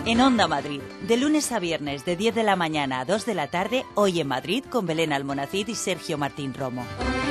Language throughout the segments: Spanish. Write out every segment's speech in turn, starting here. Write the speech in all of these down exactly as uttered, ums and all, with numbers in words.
En Onda Madrid, de lunes a viernes de diez de la mañana a dos de la tarde, Hoy en Madrid con Belén Almonacid y Sergio Martín Romo.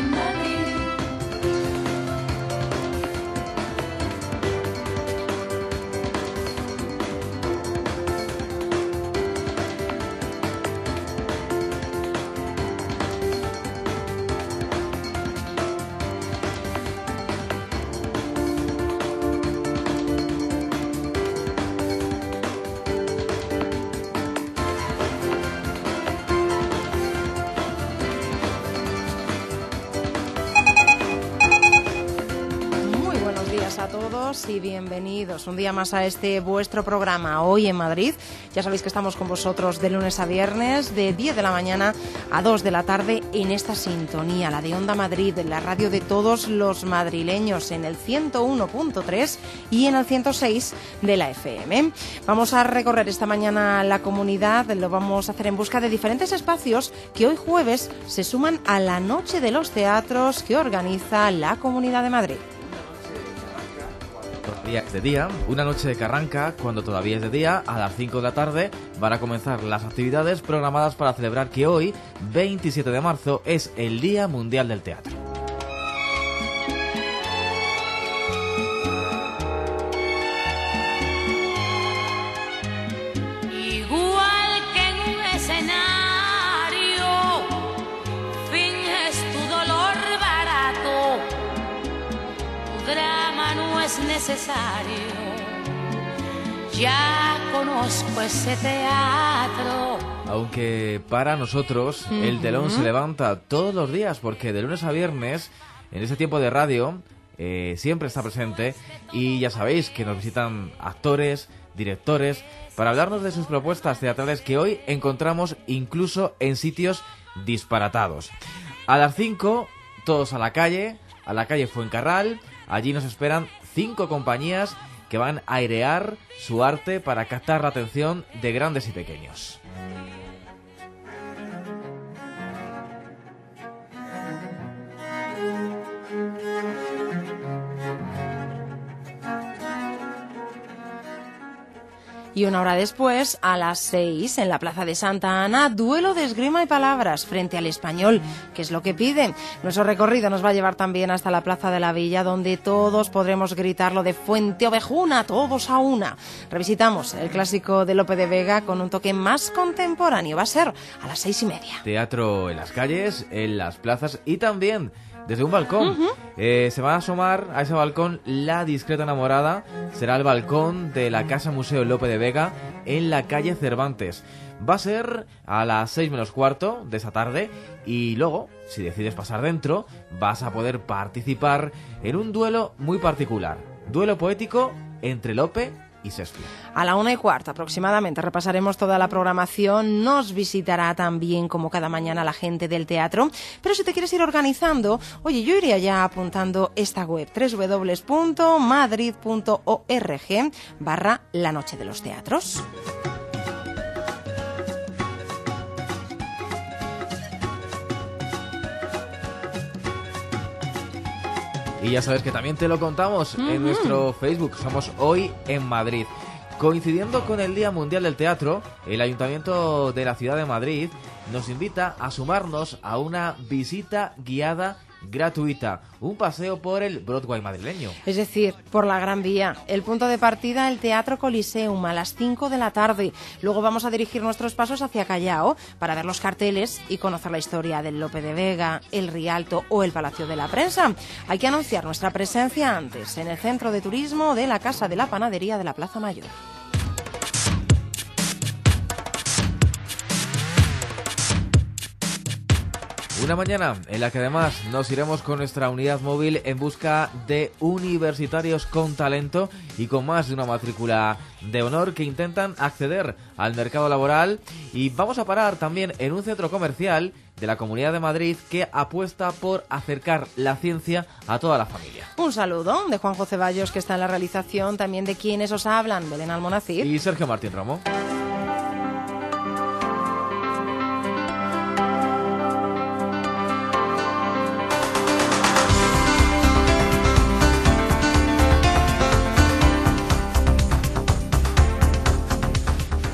Y bienvenidos un día más a este vuestro programa Hoy en Madrid. Ya sabéis que estamos con vosotros de lunes a viernes de diez de la mañana a dos de la tarde en esta sintonía, la de Onda Madrid, en la radio de todos los madrileños, en el ciento uno punto tres y en el ciento seis de la F M. Vamos a recorrer esta mañana la comunidad, lo vamos a hacer en busca de diferentes espacios que hoy jueves se suman a la Noche de los Teatros que organiza la Comunidad de Madrid. Todavía es de día, una noche que arranca cuando todavía es de día, a las cinco de la tarde van a comenzar las actividades programadas para celebrar que hoy, veintisiete de marzo, es el Día Mundial del Teatro. Igual que en un escenario, finges tu dolor barato, tu drama no es necesario, ya conozco ese teatro. Aunque para nosotros uh-huh. el telón se levanta todos los días, porque de lunes a viernes, en ese tiempo de radio, eh, siempre está presente, y ya sabéis que nos visitan actores, directores, para hablarnos de sus propuestas teatrales que hoy encontramos incluso en sitios disparatados. A las cinco, todos a la calle, a la calle Fuencarral. Allí nos esperan cinco compañías que van a airear su arte para captar la atención de grandes y pequeños. Y una hora después, a las seis, en la Plaza de Santa Ana, duelo de esgrima y palabras frente al Español, que es lo que pide. Nuestro recorrido nos va a llevar también hasta la Plaza de la Villa, donde todos podremos gritar lo de Fuente Ovejuna, todos a una. Revisitamos el clásico de Lope de Vega con un toque más contemporáneo. Va a ser a las seis y media. Teatro en las calles, en las plazas y también desde un balcón. Uh-huh. Eh, se va a asomar a ese balcón La Discreta Enamorada. Será el balcón de la Casa Museo Lope de Vega en la calle Cervantes. Va a ser a las seis menos cuarto de esa tarde y luego, si decides pasar dentro, vas a poder participar en un duelo muy particular. Duelo poético entre Lope y Shakespeare. A la una y cuarto aproximadamente repasaremos toda la programación. Nos visitará también, como cada mañana, la gente del teatro. Pero si te quieres ir organizando, oye, yo iría ya apuntando esta web, doble u doble u doble u punto madrid punto org barra la noche de los teatros. Y ya sabes que también te lo contamos uh-huh. en nuestro Facebook. Somos Hoy en Madrid. Coincidiendo con el Día Mundial del Teatro, el Ayuntamiento de la Ciudad de Madrid nos invita a sumarnos a una visita guiada gratuita, un paseo por el Broadway madrileño. Es decir, por la Gran Vía. El punto de partida, el Teatro Coliseum, a las cinco de la tarde. Luego vamos a dirigir nuestros pasos hacia Callao para ver los carteles y conocer la historia del Lope de Vega, el Rialto o el Palacio de la Prensa. Hay que anunciar nuestra presencia antes en el Centro de Turismo de la Casa de la Panadería de la Plaza Mayor. Una mañana en la que además nos iremos con nuestra unidad móvil en busca de universitarios con talento y con más de una matrícula de honor que intentan acceder al mercado laboral, y vamos a parar también en un centro comercial de la Comunidad de Madrid que apuesta por acercar la ciencia a toda la familia. Un saludo de Juanjo Ceballos, que está en la realización, también de quienes os hablan, Belén Almonacid y Sergio Martín Romo.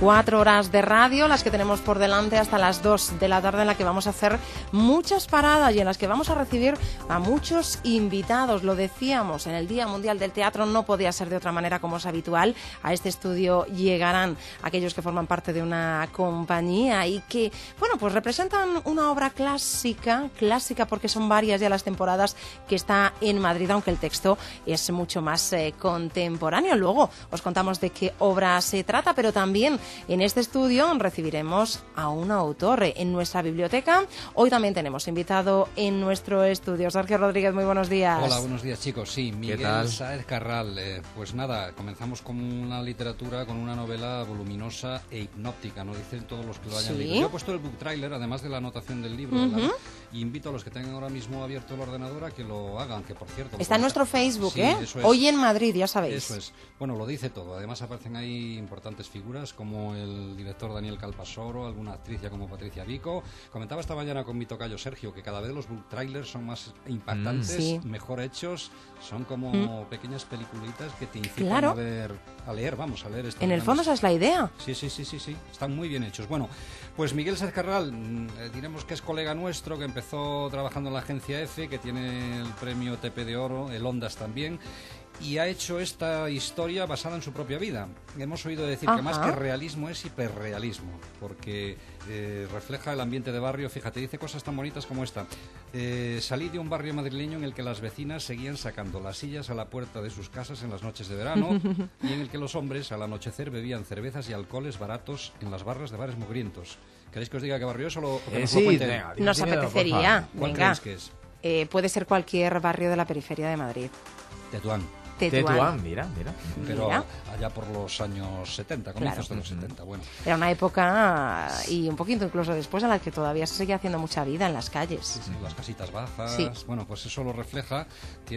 Cuatro horas de radio, las que tenemos por delante hasta las dos de la tarde, en la que vamos a hacer muchas paradas y en las que vamos a recibir a muchos invitados. Lo decíamos, en el Día Mundial del Teatro no podía ser de otra manera como es habitual. A este estudio llegarán aquellos que forman parte de una compañía y que, bueno, pues representan una obra clásica, clásica porque son varias ya las temporadas que está en Madrid, aunque el texto es mucho más eh, contemporáneo. Luego os contamos de qué obra se trata, pero también en este estudio recibiremos a un autor en nuestra biblioteca. Hoy también tenemos invitado en nuestro estudio Sergio Rodríguez. Muy buenos días. Hola, buenos días, chicos. Sí, Miguel Sáez Carral. Eh, pues nada, comenzamos con una literatura, con una novela voluminosa e hipnóptica, ¿no? Dicen todos los que lo hayan ¿Sí? leído. Yo he puesto el book trailer, además de la anotación del libro, Uh-huh. ¿verdad? Y invito a los que tengan ahora mismo abierto el ordenador a que lo hagan, que por cierto... Está en nuestro Facebook, sí, ¿eh? Eso es. Hoy en Madrid, ya sabéis. Eso es. Bueno, lo dice todo. Además aparecen ahí importantes figuras como el director Daniel Calpasoro, alguna actriz ya como Patricia Vico. Comentaba esta mañana con mi tocayo Sergio que cada vez los book trailers son más impactantes, Mm. Sí. mejor hechos, son como Mm. pequeñas peliculitas que te incitan Claro. a ver, a leer, vamos, a leer estas En el grandes- fondo esa es la idea. Sí, sí, sí, sí, sí, están muy bien hechos. Bueno, pues Miguel Sáez Carral, mm, eh, diremos que es colega nuestro, que empezó trabajando en la agencia F, que tiene el premio T P de Oro, el Ondas también, y ha hecho esta historia basada en su propia vida. Hemos oído decir Ajá. que más que realismo es hiperrealismo, porque eh, refleja el ambiente de barrio. Fíjate, dice cosas tan bonitas como esta. Eh, salí de un barrio madrileño en el que las vecinas seguían sacando las sillas a la puerta de sus casas en las noches de verano y en el que los hombres al anochecer bebían cervezas y alcoholes baratos en las barras de bares mugrientos. ¿Queréis que os diga qué barrio es o lo, o que Eh, nos lo sí, cuente? venga, dime, Nos dímelo, por apetecería. favor. ¿Cuál Venga. creéis que es? Eh, puede ser cualquier barrio de la periferia de Madrid. Tetuán. Tetuán. Tetuán, mira, mira. Pero Mira. allá por los años setenta, comienzos de los setenta, bueno. Era una época, y un poquito incluso después, en la que todavía se seguía haciendo mucha vida en las calles. Sí, las casitas bajas, Sí. bueno, pues eso lo refleja.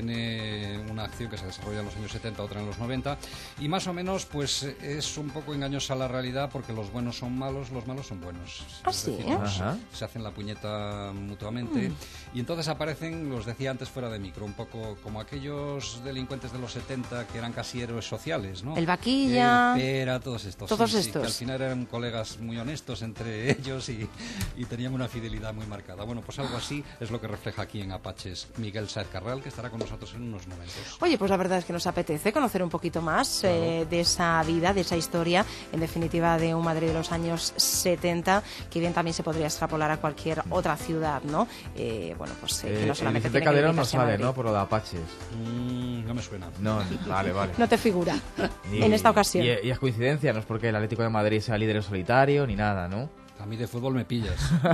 Tiene una acción que se desarrolla en los años setenta, otra en los noventa, y más o menos pues es un poco engañosa la realidad, porque los buenos son malos, los malos son buenos. ¿Ah, Es sí? decir, nos- Ajá. se hacen la puñeta mutuamente, y entonces aparecen, los decía antes fuera de micro, un poco como aquellos delincuentes de los setenta que eran casi héroes sociales, ¿no? El Vaquilla. El Pera, todos estos. Todos sí, sí, estos. que al final eran colegas muy honestos entre ellos y, y tenían una fidelidad muy marcada. Bueno, pues algo así es lo que refleja aquí en Apaches Miguel Sáez Carral, que estará con nosotros en unos momentos. Oye, pues la verdad es que nos apetece conocer un poquito más eh, de esa vida, de esa historia, en definitiva de un Madrid de los años setenta, que bien también se podría extrapolar a cualquier otra ciudad, ¿no? Eh, bueno, pues eh, que Eh, no el solamente Vicente tiene que Calderón no limitarse a sabe, Madrid. ¿no? Por lo de Apaches. Mm, no me suena. No, vale, vale. No te figura Y- en esta ocasión. Y, y es coincidencia, no es porque el Atlético de Madrid sea líder en solitario ni nada, ¿no? A mí de fútbol me pillas.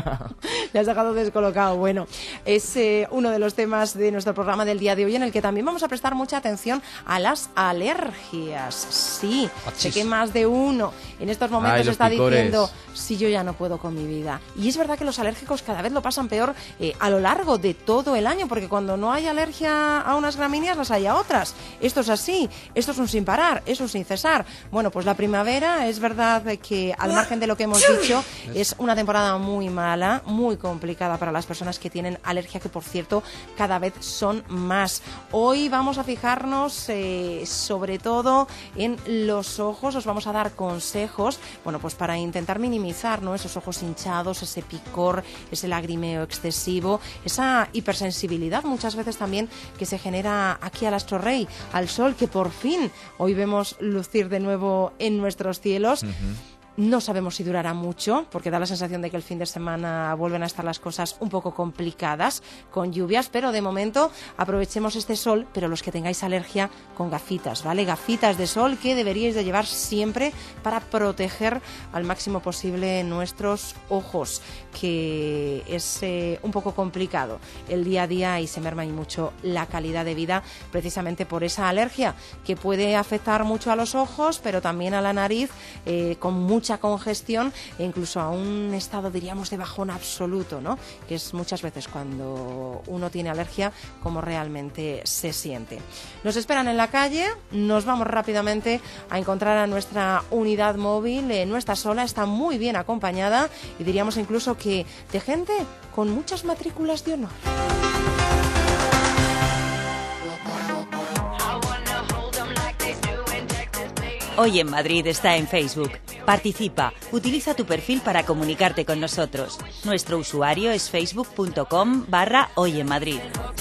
Le has dejado descolocado. Bueno, es eh, uno de los temas de nuestro programa del día de hoy, en el que también vamos a prestar mucha atención a las alergias. Sí, Achis. sé que más de uno en estos momentos Ay, los está picores. diciendo, si yo ya no puedo con mi vida. Y es verdad que los alérgicos cada vez lo pasan peor eh, a lo largo de todo el año, porque cuando no hay alergia a unas gramíneas, las hay a otras. Esto es así, esto es un sin parar, es un sin cesar. Bueno, pues la primavera es verdad que, al margen de lo que hemos dicho, es una temporada muy mala, muy complicada para las personas que tienen alergia, que por cierto cada vez son más. Hoy vamos a fijarnos eh, sobre todo en los ojos. Os vamos a dar consejos, bueno, pues para intentar minimizar, ¿no?, esos ojos hinchados, ese picor, ese lagrimeo excesivo, esa hipersensibilidad muchas veces también que se genera aquí al astro rey, al sol, que por fin hoy vemos lucir de nuevo en nuestros cielos. No sabemos si durará mucho, porque da la sensación de que el fin de semana vuelven a estar las cosas un poco complicadas, con lluvias, pero de momento aprovechemos este sol, pero los que tengáis alergia, con gafitas, ¿vale? Gafitas de sol que deberíais de llevar siempre para proteger al máximo posible nuestros ojos, que es eh, un poco complicado el día a día y se merma y mucho la calidad de vida, precisamente por esa alergia, que puede afectar mucho a los ojos, pero también a la nariz, eh, con mucho mucha congestión e incluso a un estado, diríamos, de bajón absoluto, ¿no?, que es muchas veces cuando uno tiene alergia como realmente se siente. Nos esperan en la calle, nos vamos rápidamente a encontrar a nuestra unidad móvil. Eh, no está sola, está muy bien acompañada y diríamos incluso que de gente con muchas matrículas de honor. Hoy en Madrid está en Facebook. Participa, utiliza tu perfil para comunicarte con nosotros. Nuestro usuario es facebook.com barra Hoy en Madrid.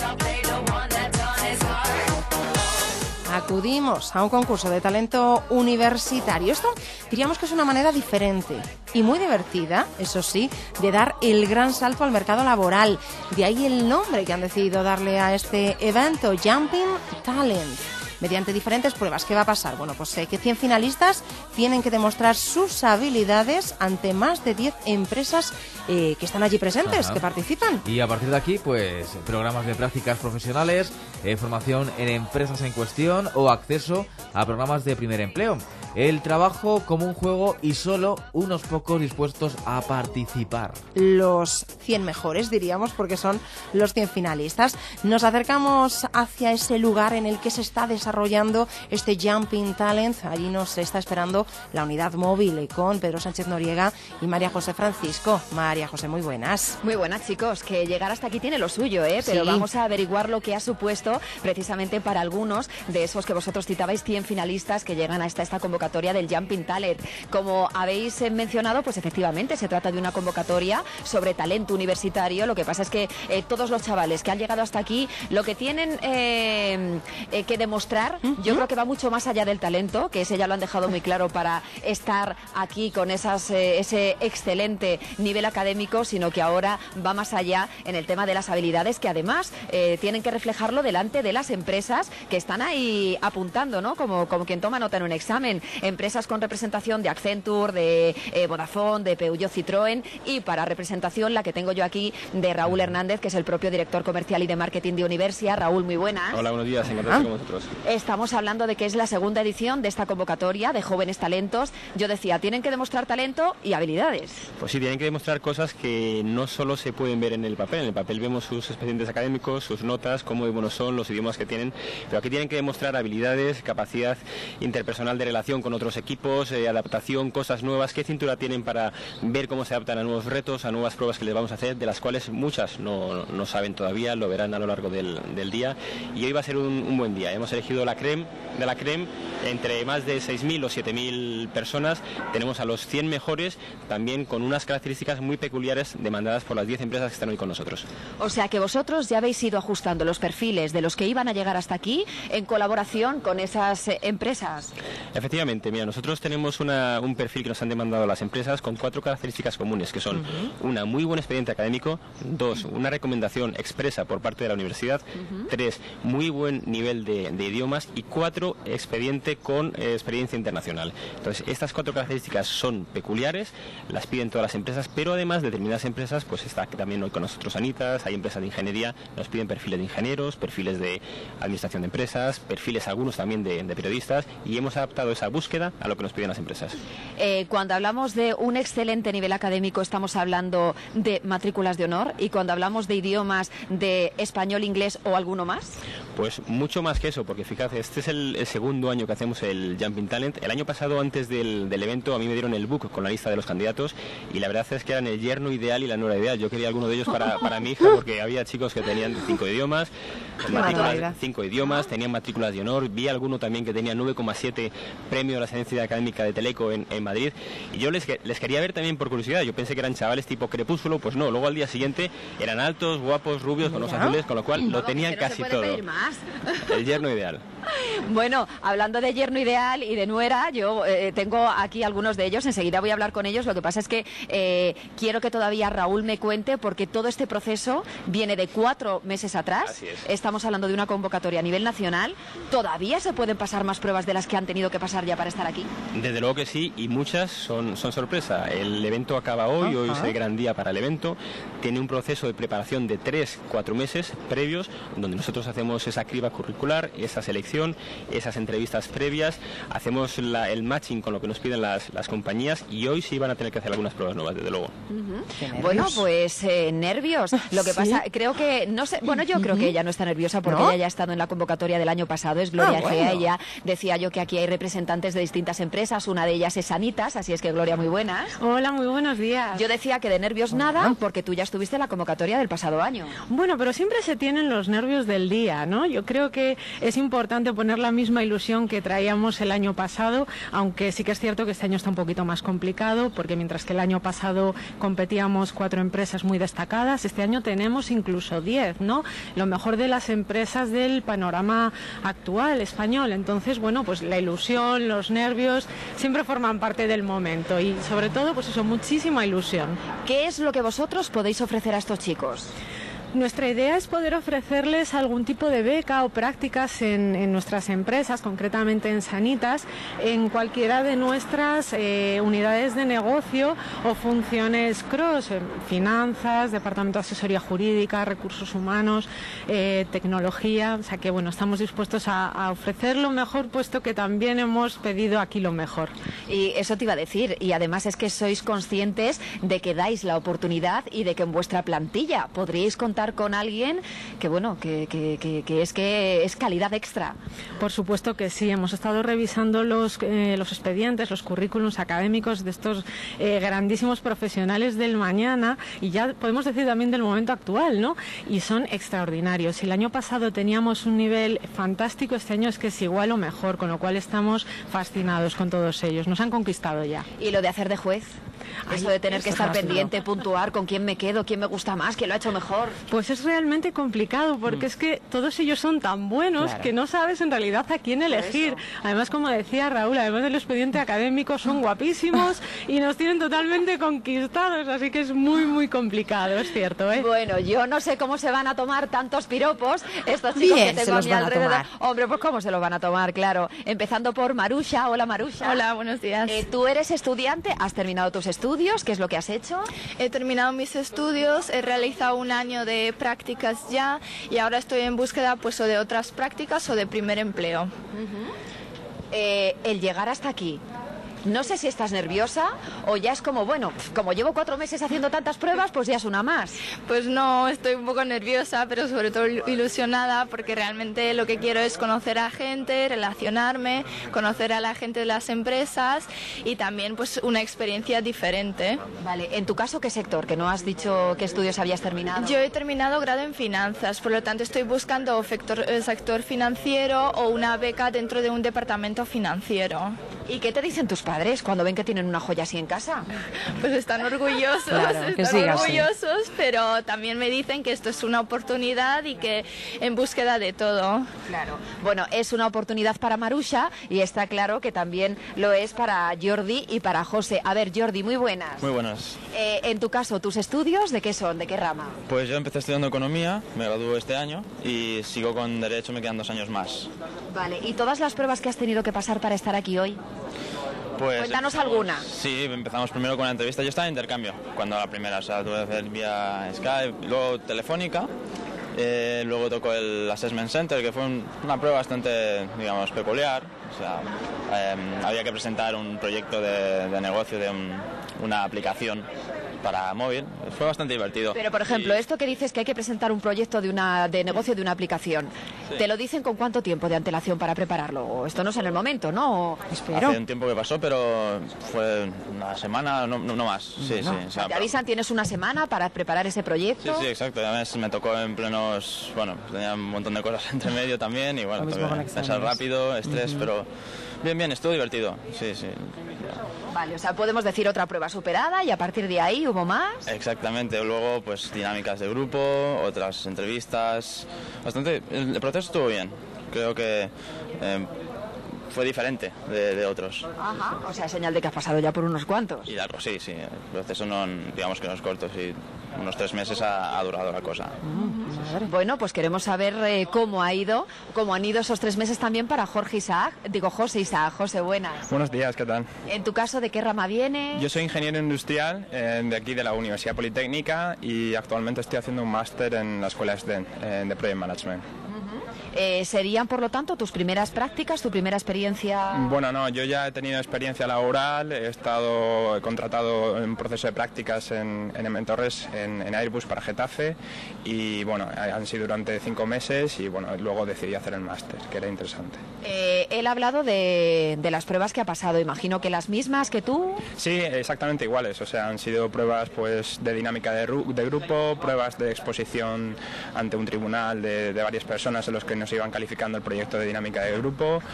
Acudimos a un concurso de talento universitario. Esto diríamos que es una manera diferente y muy divertida, eso sí, de dar el gran salto al mercado laboral. De ahí el nombre que han decidido darle a este evento, Jumping Talent. Mediante diferentes pruebas, ¿qué va a pasar? Bueno, pues eh, que cien finalistas tienen que demostrar sus habilidades ante más de diez empresas eh, que están allí presentes, Ajá. que participan. Y a partir de aquí, pues, programas de prácticas profesionales, eh, formación en empresas en cuestión o acceso a programas de primer empleo. El trabajo como un juego y solo unos pocos dispuestos a participar. Los cien mejores, diríamos, porque son los cien finalistas. Nos acercamos hacia ese lugar en el que se está desarrollando este Jumping Talent. Allí nos está esperando la unidad móvil con Pedro Sánchez Noriega y María José Francisco. María José, muy buenas. Muy buenas, chicos. Que llegar hasta aquí tiene lo suyo, ¿eh? Pero sí. Vamos a averiguar lo que ha supuesto precisamente para algunos de esos que vosotros citabais, cien finalistas que llegan hasta esta convocatoria del Jumping Talent. Como habéis mencionado, pues efectivamente se trata de una convocatoria sobre talento universitario. Lo que pasa es que eh, todos los chavales que han llegado hasta aquí, lo que tienen eh, eh, que demostrar, uh-huh. yo creo que va mucho más allá del talento, que ese ya lo han dejado muy claro para estar aquí con esas, eh, ese excelente nivel académico, sino que ahora va más allá en el tema de las habilidades, que además eh, tienen que reflejarlo delante de las empresas que están ahí apuntando, ¿no? Como, como quien toma nota en un examen. Empresas con representación de Accenture, de eh, Vodafone, de Peugeot, Citroën, y para representación la que tengo yo aquí de Raúl Hernández, que es el propio director comercial y de marketing de Universia. Raúl, muy buenas. Hola, buenos días, encantado ah. con vosotros. Estamos hablando de que es la segunda edición de esta convocatoria de jóvenes talentos. Yo decía, tienen que demostrar talento y habilidades. Pues sí, tienen que demostrar cosas que no solo se pueden ver en el papel. En el papel vemos sus expedientes académicos, sus notas, cómo de buenos son, los idiomas que tienen, pero aquí tienen que demostrar habilidades, capacidad interpersonal de relación con otros equipos, eh, adaptación, cosas nuevas, qué cintura tienen para ver cómo se adaptan a nuevos retos, a nuevas pruebas que les vamos a hacer, de las cuales muchas no, no saben todavía, lo verán a lo largo del, del día. Y hoy va a ser un, un buen día. Hemos elegido la creme de la creme, entre más de seis mil o siete mil personas. Tenemos a los cien mejores, también con unas características muy peculiares demandadas por las diez empresas que están hoy con nosotros. O sea que vosotros ya habéis ido ajustando los perfiles de los que iban a llegar hasta aquí en colaboración con esas eh, empresas. Efectivamente, mira, nosotros tenemos una, un perfil que nos han demandado las empresas con cuatro características comunes, que son uh-huh. una, muy buen expediente académico; dos, una recomendación expresa por parte de la universidad; uh-huh. tres, muy buen nivel de, de idiomas; y cuatro, expediente con eh, experiencia internacional. Entonces, estas cuatro características son peculiares, las piden todas las empresas, pero además determinadas empresas, pues está también hoy con nosotros Anitas, hay empresas de ingeniería, nos piden perfiles de ingenieros, perfiles de administración de empresas, perfiles algunos también de, de periodistas, y hemos adaptado esa búsqueda a lo que nos piden las empresas. Eh, cuando hablamos de un excelente nivel académico, estamos hablando de matrículas de honor, y cuando hablamos de idiomas, de español, inglés o alguno más. Pues mucho más que eso, porque fíjate, este es el, el segundo año que hacemos el Jumping Talent. El año pasado, antes del, del evento, a mí me dieron el book con la lista de los candidatos, y la verdad es que eran el yerno ideal y la nuera ideal. Yo quería alguno de ellos para, para mi hija, porque había chicos que tenían cinco idiomas, matrículas, cinco idiomas, tenían matrículas de honor. Vi alguno también que tenía nueve coma siete premio de la Excelencia Académica de Teleco en, en Madrid, y yo les, les quería ver también por curiosidad. Yo pensé que eran chavales tipo Crepúsculo, pues no, luego al día siguiente eran altos, guapos, rubios, con los azules, con lo cual no, lo tenían casi no todo. El yerno ideal. Bueno, hablando de yerno ideal y de nuera, yo eh, tengo aquí algunos de ellos, enseguida voy a hablar con ellos. Lo que pasa es que eh, quiero que todavía Raúl me cuente, porque todo este proceso viene de cuatro meses atrás. Así es. Estamos hablando de una convocatoria a nivel nacional. ¿Todavía se pueden pasar más pruebas de las que han tenido que pasar ya para estar aquí? Desde luego que sí, y muchas son, son sorpresa. El evento acaba hoy, uh-huh. hoy es el gran día para el evento. Tiene un proceso de preparación de tres, cuatro meses previos, donde nosotros hacemos esa criba curricular, esa selección, esas entrevistas previas, hacemos la, el matching con lo que nos piden las, las compañías, y hoy sí van a tener que hacer algunas pruebas nuevas, desde luego. Uh-huh. Bueno, pues eh, nervios. Lo que ¿Sí? pasa, creo que, no sé, bueno, yo creo uh-huh. que ella no está nerviosa, porque ¿No? ella ya ha estado en la convocatoria del año pasado, es Gloria ah, Egea. Bueno. Ella decía yo que aquí hay representantes de distintas empresas, una de ellas es Anitas, así es que Gloria, muy buenas. Hola, muy buenos días. Yo decía que de nervios nada, porque tú ya estuviste en la convocatoria del pasado año. Bueno, pero siempre se tienen los nervios del día, ¿no? Yo creo que es importante poner la misma ilusión que traíamos el año pasado, aunque sí que es cierto que este año está un poquito más complicado, porque mientras que el año pasado competíamos cuatro empresas muy destacadas, este año tenemos incluso diez, ¿no? Lo mejor de las empresas del panorama actual español. Entonces, bueno, pues la ilusión, los nervios, siempre forman parte del momento y sobre todo, pues eso, muchísima ilusión. ¿Qué es lo que vosotros podéis ofrecer a estos chicos? Nuestra idea es poder ofrecerles algún tipo de beca o prácticas en, en nuestras empresas, concretamente en Sanitas, en cualquiera de nuestras eh, unidades de negocio o funciones cross, eh, finanzas, departamento de asesoría jurídica, recursos humanos, eh, tecnología. O sea que bueno, estamos dispuestos a, a ofrecer lo mejor, puesto que también hemos pedido aquí lo mejor. Y eso te iba a decir, y además es que sois conscientes de que dais la oportunidad y de que en vuestra plantilla podríais contar con alguien que bueno que, que, que, que es que es calidad extra. Por supuesto que sí, hemos estado revisando los, eh, los expedientes, los currículums académicos de estos eh, grandísimos profesionales del mañana, y ya podemos decir también del momento actual, ¿no? Y son extraordinarios. Si el año pasado teníamos un nivel fantástico, este año es que es igual o mejor, con lo cual estamos fascinados con todos ellos, nos han conquistado ya. ¿Y lo de hacer de juez? Eso de tener que estar pendiente, puntuar con quién me quedo, quién me gusta más, quién lo ha hecho mejor. Pues es realmente complicado, porque mm. es que todos ellos son tan buenos, claro, que no sabes en realidad a quién elegir. Además, como decía Raúl, además del expediente académico, son guapísimos y nos tienen totalmente conquistados, así que es muy, muy complicado, es cierto, ¿eh? Bueno, yo no sé cómo se van a tomar tantos piropos estos chicos Bien, que tengo se a los mi van a alrededor. tomar. Hombre, pues cómo se los van a tomar, claro. Empezando por Marusha. Hola, Marusha. Hola, buenos días. Eh, tú eres estudiante, has terminado tus estudios, ¿qué es lo que has hecho? He terminado mis estudios, he realizado un año de prácticas ya y ahora estoy en búsqueda pues o de otras prácticas o de primer empleo. Uh-huh. eh, el llegar hasta aquí, no sé si estás nerviosa o ya es como, bueno, como llevo cuatro meses haciendo tantas pruebas, pues ya es una más. Pues no, estoy un poco nerviosa, pero sobre todo ilusionada, porque realmente lo que quiero es conocer a gente, relacionarme, conocer a la gente de las empresas y también pues una experiencia diferente. Vale, en tu caso, ¿qué sector? Que no has dicho qué estudios habías terminado. Yo he terminado grado en finanzas, por lo tanto estoy buscando sector, sector financiero o una beca dentro de un departamento financiero. ¿Y qué te dicen tus padres cuando ven que tienen una joya así en casa? Pues están orgullosos, claro, están orgullosos, así. Pero también me dicen que esto es una oportunidad y que en búsqueda de todo. Claro. Bueno, es una oportunidad para Marusha y está claro que también lo es para Jordi y para José. A ver, Jordi, muy buenas. Muy buenas. Eh, en tu caso, ¿tus estudios de qué son? ¿De qué rama? Pues yo empecé estudiando economía, me gradué este año y sigo con derecho, me quedan dos años más. Vale, ¿y todas las pruebas que has tenido que pasar para estar aquí hoy? Pues, cuéntanos alguna. Sí, empezamos primero con la entrevista. Yo estaba en intercambio cuando la primera, o sea, tuve que hacer vía Skype, luego telefónica, eh, luego tocó el Assessment Center, que fue un, una prueba bastante, digamos, peculiar. O sea, eh, había que presentar un proyecto de, de negocio de un, una aplicación para móvil. Fue bastante divertido. Pero, por ejemplo, y... esto que dices que hay que presentar un proyecto de una de negocio de una aplicación, sí. ¿Te lo dicen con cuánto tiempo de antelación para prepararlo? O esto no es en el momento, ¿no? Espero. Hace un tiempo que pasó, pero fue una semana, no, no, no más. Sí, no. sí. O sea, ¿Te avisan, tienes una semana para preparar ese proyecto? Sí, sí, exacto. Además me tocó en plenos, bueno, tenía un montón de cosas entre medio también y bueno, pensar rápido, estrés, uh-huh. pero bien, bien, estuvo divertido. Sí, sí. Vale, o sea, podemos decir otra prueba superada y a partir de ahí hubo más. Exactamente, luego pues dinámicas de grupo, otras entrevistas, bastante, el proceso estuvo bien, creo que eh, fue diferente de, de otros. Ajá, o sea, señal de que has pasado ya por unos cuantos. Y largo, sí, sí, el proceso no, digamos que no es corto, sí, unos tres meses ha, ha durado la cosa. Mm, bueno, pues queremos saber eh, cómo ha ido, cómo han ido esos tres meses también para Jorge Isaac, digo José Isaac. José, buenas. Buenos días, ¿qué tal? En tu caso, ¿de qué rama viene? Yo soy ingeniero industrial eh, de aquí de la Universidad Politécnica y actualmente estoy haciendo un máster en la Escuela S D E N eh, de Project Management. Eh, ¿Serían, por lo tanto, tus primeras prácticas, tu primera experiencia? Bueno, no, yo ya he tenido experiencia laboral, he estado he contratado en un proceso de prácticas en, en M Torres, en, en Airbus para Getafe y bueno, han sido durante cinco meses y bueno, luego decidí hacer el máster, que era interesante. Eh, él ha hablado de, de las pruebas que ha pasado, imagino que las mismas que tú. Sí, exactamente iguales, o sea, han sido pruebas pues de dinámica de, de grupo, pruebas de exposición ante un tribunal de, de varias personas en los que nos iban calificando el proyecto de dinámica de grupo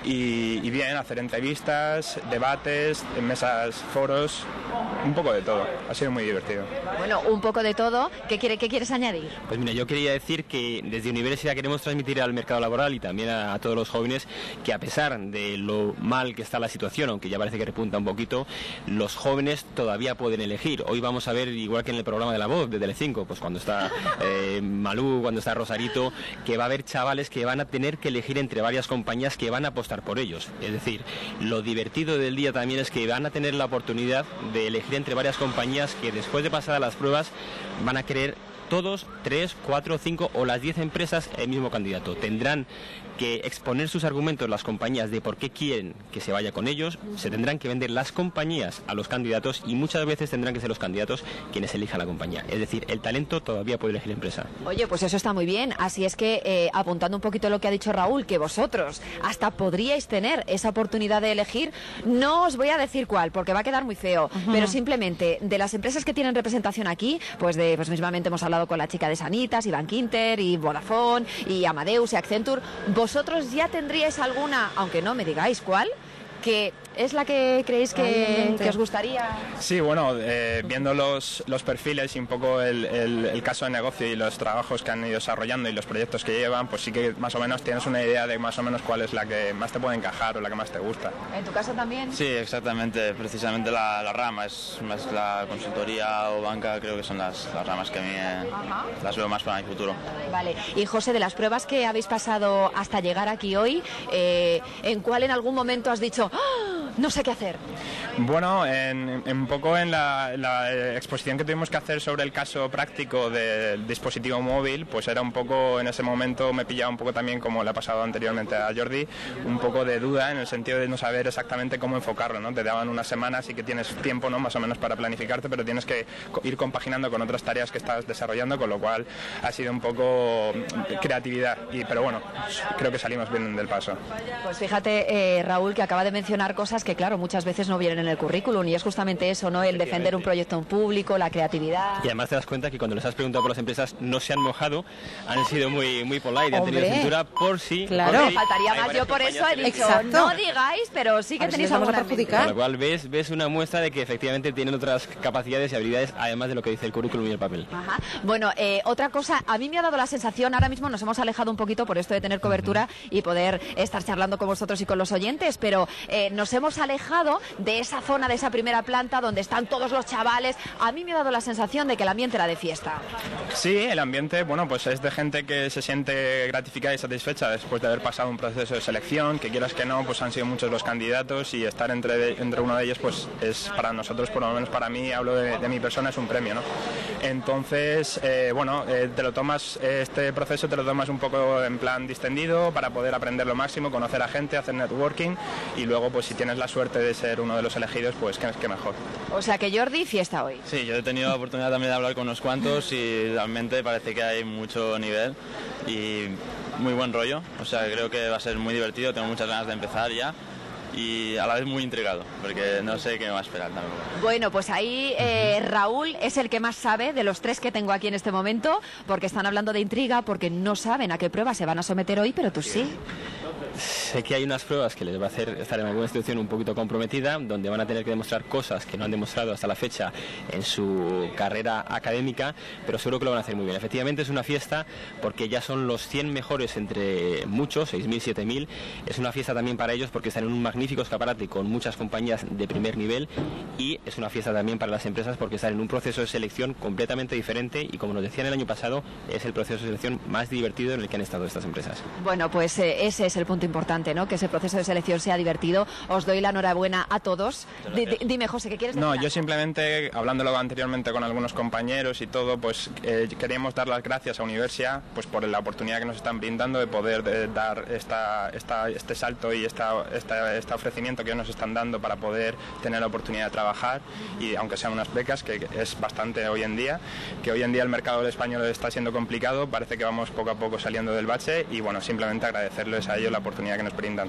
y, y bien, hacer entrevistas, debates, mesas, foros, un poco de todo. Ha sido muy divertido. Bueno, un poco de todo. ¿Qué, quiere, qué quieres añadir? Pues mira, yo quería decir que desde Universidad queremos transmitir al mercado laboral y también a, a todos los jóvenes que a pesar de lo mal que está la situación, aunque ya parece que repunta un poquito, los jóvenes todavía pueden elegir. Hoy vamos a ver, igual que en el programa de La Voz de Telecinco, pues cuando está eh, Malú, cuando está Rosarito, que va a haber chavales que van a tener que elegir entre varias compañías que van a apostar por ellos. Es decir, lo divertido del día también es que van a tener la oportunidad de elegir entre varias compañías que después de pasadas las pruebas van a querer todos, tres, cuatro, cinco o las diez empresas el mismo candidato. Tendrán que exponer sus argumentos las compañías de por qué quieren que se vaya con ellos, se tendrán que vender las compañías a los candidatos y muchas veces tendrán que ser los candidatos quienes elijan la compañía. Es decir, el talento todavía puede elegir empresa. Oye, pues eso está muy bien. Así es que, eh, apuntando un poquito lo que ha dicho Raúl, que vosotros hasta podríais tener esa oportunidad de elegir, no os voy a decir cuál, porque va a quedar muy feo, uh-huh. pero simplemente de las empresas que tienen representación aquí, pues de, pues mismamente hemos hablado con la chica de Sanitas, y Bankinter, y Vodafone, y Amadeus, y Accenture. ¿Vosotros ya tendríais alguna, aunque no me digáis cuál, que es la que creéis que, que os gustaría? Sí, bueno, eh, viendo los, los perfiles y un poco el, el, el caso de negocio y los trabajos que han ido desarrollando y los proyectos que llevan, pues sí que más o menos tienes una idea de más o menos cuál es la que más te puede encajar o la que más te gusta. ¿En tu caso también? Sí, exactamente, precisamente la, la rama, es más la consultoría o banca, creo que son las, las ramas que a mí eh, las veo más para mi futuro. Vale, y José, de las pruebas que habéis pasado hasta llegar aquí hoy, eh, ¿en cuál en algún momento has dicho ¡oh! No sé qué hacer? Bueno, en, en un poco en la, la exposición que tuvimos que hacer sobre el caso práctico del dispositivo móvil, pues era un poco, en ese momento me pillaba un poco también, como le ha pasado anteriormente a Jordi, un poco de duda en el sentido de no saber exactamente cómo enfocarlo, ¿no? Te daban unas semanas y que tienes tiempo, ¿no? Más o menos para planificarte, pero tienes que ir compaginando con otras tareas que estás desarrollando, con lo cual ha sido un poco creatividad, y, pero bueno, creo que salimos bien del paso. Pues fíjate, eh, Raúl, que acaba de mencionar cosas que claro, muchas veces no vienen en el currículum, y es justamente eso, ¿no? El defender un proyecto en público, la creatividad. Y además te das cuenta que cuando les has preguntado por las empresas no se han mojado, han sido muy muy polite, han tenido cintura por si... Claro, por si faltaría más, yo por eso he dicho, exacto, no digáis, pero sí que tenéis algo a perjudicar. Con lo cual ves, ves una muestra de que efectivamente tienen otras capacidades y habilidades, además de lo que dice el currículum y el papel. Ajá. Bueno, eh, otra cosa, a mí me ha dado la sensación, ahora mismo nos hemos alejado un poquito por esto de tener cobertura uh-huh. y poder estar charlando con vosotros y con los oyentes, pero eh, nos hemos alejado de esa zona, de esa primera planta donde están todos los chavales. A mí me ha dado la sensación de que el ambiente era de fiesta. Sí, el ambiente, bueno, pues es de gente que se siente gratificada y satisfecha después de haber pasado un proceso de selección, que quieras que no, pues han sido muchos los candidatos y estar entre, de, entre uno de ellos, pues es para nosotros, por lo menos para mí, hablo de, de mi persona, es un premio, ¿no? Entonces, eh, bueno, eh, te lo tomas, este proceso te lo tomas un poco en plan distendido para poder aprender lo máximo, conocer a gente, hacer networking y luego, pues si tienes la suerte de ser uno de los elegidos, pues qué, qué mejor. O sea que Jordi, fiesta hoy. Sí, yo he tenido la oportunidad también de hablar con unos cuantos y realmente parece que hay mucho nivel y muy buen rollo. O sea, creo que va a ser muy divertido, tengo muchas ganas de empezar ya y a la vez muy intrigado, porque no sé qué me va a esperar tampoco. Bueno, pues ahí eh, Raúl es el que más sabe de los tres que tengo aquí en este momento, porque están hablando de intriga, porque no saben a qué pruebas se van a someter hoy, pero tú sí. Sé que hay unas pruebas que les va a hacer estar en alguna institución un poquito comprometida, donde van a tener que demostrar cosas que no han demostrado hasta la fecha en su carrera académica, pero seguro que lo van a hacer muy bien. Efectivamente es una fiesta porque ya son los cien mejores entre muchos, seis mil, siete mil. Es una fiesta también para ellos porque están en un magnífico escaparate con muchas compañías de primer nivel, y es una fiesta también para las empresas porque están en un proceso de selección completamente diferente y, como nos decían el año pasado, es el proceso de selección más divertido en el que han estado estas empresas. Bueno, pues eh, ese es el punto importante, ¿no? Que ese proceso de selección sea divertido. Os doy la enhorabuena a todos. D -d Dime, José, ¿qué quieres decir? No, yo simplemente, hablándolo anteriormente con algunos compañeros y todo, pues eh, queríamos dar las gracias a Universia pues por la oportunidad que nos están brindando de poder de, dar esta, esta, este salto y esta, esta, este ofrecimiento que nos están dando para poder tener la oportunidad de trabajar, y aunque sean unas becas, que es bastante hoy en día, que hoy en día el mercado español está siendo complicado, parece que vamos poco a poco saliendo del bache, y bueno, simplemente agradecerles a ellos la oportunidad que nos brindan.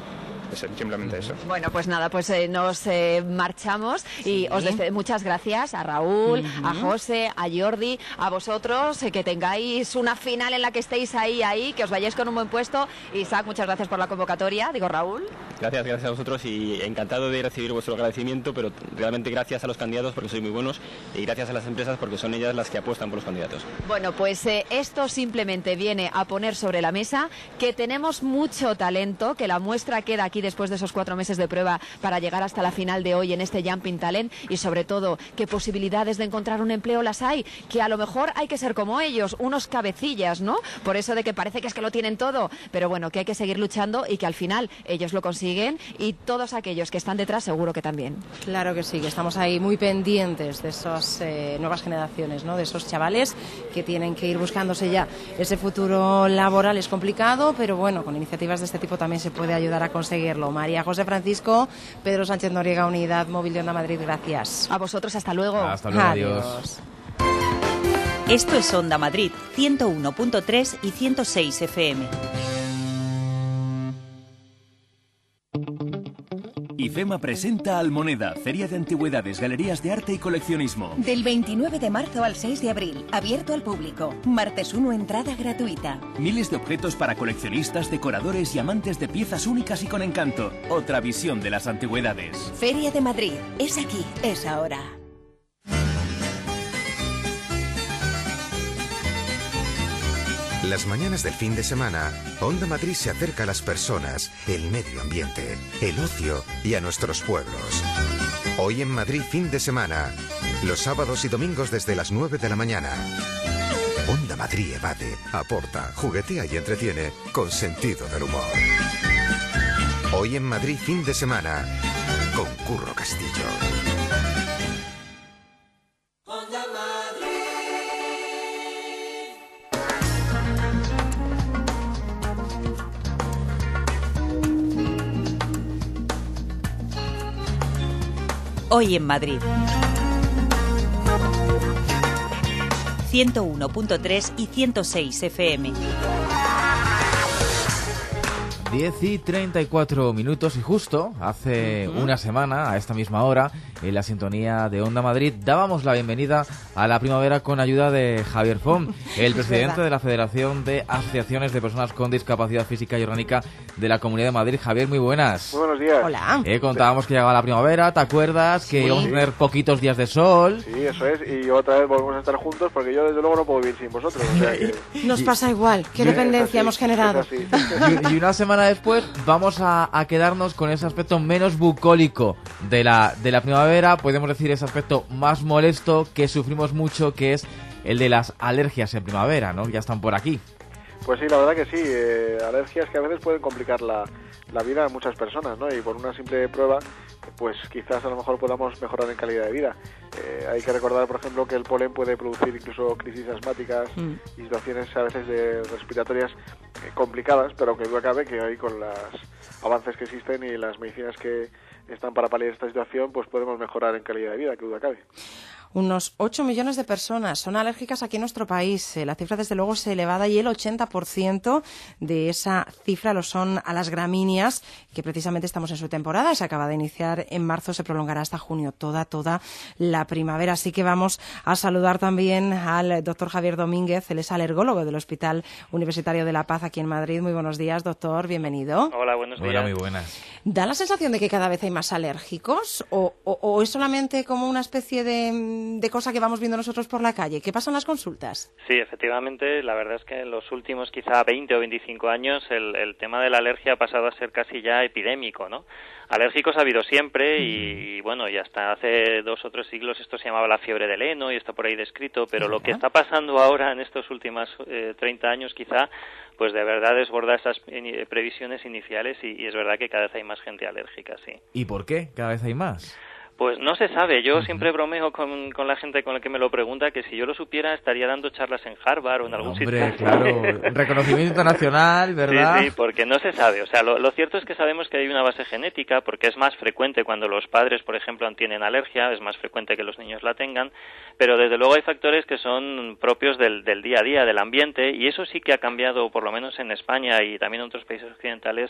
es simplemente eso. Bueno, pues nada, pues eh, nos eh, marchamos y sí. os despe- muchas gracias a Raúl, uh-huh. a José, a Jordi, a vosotros, eh, que tengáis una final en la que estéis ahí, ahí, que os vayáis con un buen puesto. Isaac, muchas gracias por la convocatoria, digo Raúl. Gracias, gracias a vosotros y encantado de recibir vuestro agradecimiento, pero realmente gracias a los candidatos porque sois muy buenos y gracias a las empresas porque son ellas las que apuestan por los candidatos. Bueno, pues eh, esto simplemente viene a poner sobre la mesa que tenemos mucho talento, que la muestra queda aquí después de esos cuatro meses de prueba para llegar hasta la final de hoy en este Jumping Talent y sobre todo que posibilidades de encontrar un empleo las hay, que a lo mejor hay que ser como ellos, unos cabecillas, ¿no? Por eso de que parece que es que lo tienen todo, pero bueno, que hay que seguir luchando y que al final ellos lo consiguen y todos aquellos que están detrás seguro que también. Claro que sí, que estamos ahí muy pendientes de esas eh, nuevas generaciones, ¿no? De esos chavales que tienen que ir buscándose ya ese futuro laboral. Es complicado, pero bueno, con iniciativas de este tipo también se puede ayudar a conseguirlo. María José Francisco, Pedro Sánchez Noriega, Unidad Móvil de Onda Madrid, gracias. A vosotros, hasta luego. Hasta luego, adiós. adiós. Esto es Onda Madrid, ciento uno punto tres y ciento seis F M. IFEMA presenta Almoneda, Feria de Antigüedades, Galerías de Arte y Coleccionismo. Del veintinueve de marzo al seis de abril, abierto al público. Martes uno, entrada gratuita. Miles de objetos para coleccionistas, decoradores y amantes de piezas únicas y con encanto. Otra visión de las antigüedades. Feria de Madrid, es aquí, es ahora. Las mañanas del fin de semana, Onda Madrid se acerca a las personas, el medio ambiente, el ocio y a nuestros pueblos. Hoy en Madrid fin de semana, los sábados y domingos desde las nueve de la mañana. Onda Madrid evade, aporta, juguetea y entretiene con sentido del humor. Hoy en Madrid fin de semana, con Curro Castillo. Hoy en Madrid. ciento uno punto tres y ciento seis F M. diez y treinta y cuatro minutos y justo hace uh-huh. una semana, a esta misma hora, en la sintonía de Onda Madrid, dábamos la bienvenida a la primavera con ayuda de Javier Font, el presidente de la Federación de Asociaciones de Personas con Discapacidad Física y Orgánica de la Comunidad de Madrid. Javier, muy buenas. Muy buenos días. Hola. Eh, contábamos que llegaba la primavera, ¿te acuerdas? Que sí. íbamos a tener poquitos días de sol. Sí, eso es, y otra vez volvemos a estar juntos porque yo desde luego no puedo vivir sin vosotros. O sea que... Nos pasa igual, qué dependencia hemos generado. Y, y una semana después vamos a, a quedarnos con ese aspecto menos bucólico de la, de la primavera, podemos decir ese aspecto más molesto que sufrimos mucho, que es el de las alergias en primavera, ¿no? Ya están por aquí. Pues sí, la verdad que sí, eh, alergias que a veces pueden complicar la, la vida a muchas personas, ¿no? Y por una simple prueba, pues quizás a lo mejor podamos mejorar en calidad de vida. Eh, hay que recordar, por ejemplo, que el polen puede producir incluso crisis asmáticas mm. y situaciones a veces de respiratorias eh, complicadas, pero que duda cabe que hoy con los avances que existen y las medicinas que están para paliar esta situación, pues podemos mejorar en calidad de vida, que duda cabe. Unos ocho millones de personas son alérgicas aquí en nuestro país. La cifra, desde luego, es elevada y el ochenta por ciento de esa cifra lo son a las gramíneas, que precisamente estamos en su temporada. Se acaba de iniciar en marzo, se prolongará hasta junio, toda, toda la primavera. Así que vamos a saludar también al doctor Javier Domínguez. Él es alergólogo del Hospital Universitario de La Paz, aquí en Madrid. Muy buenos días, doctor. Bienvenido. Hola, buenos días. Hola, muy buenas. ¿Da la sensación de que cada vez hay más alérgicos o, o, o es solamente como una especie de... de cosa que vamos viendo nosotros por la calle? ¿Qué pasa en las consultas? Sí, efectivamente, la verdad es que en los últimos quizá veinte o veinticinco años el, el tema de la alergia ha pasado a ser casi ya epidémico, ¿no? Alérgicos ha habido siempre y, y bueno, y hasta hace dos o tres siglos esto se llamaba la fiebre del heno y está por ahí descrito, pero lo que está pasando ahora en estos últimos eh, treinta años quizá, pues de verdad desborda esas in- previsiones iniciales y, y es verdad que cada vez hay más gente alérgica, sí. ¿Y por qué cada vez hay más? Pues no se sabe. Yo siempre bromeo con, con la gente con la que me lo pregunta que si yo lo supiera estaría dando charlas en Harvard o en algún Hombre, sitio. Claro, reconocimiento internacional, ¿verdad? Sí, sí, porque no se sabe. O sea, lo, lo cierto es que sabemos que hay una base genética porque es más frecuente cuando los padres, por ejemplo, tienen alergia, es más frecuente que los niños la tengan, pero desde luego hay factores que son propios del, del día a día, del ambiente, y eso sí que ha cambiado, por lo menos en España y también en otros países occidentales,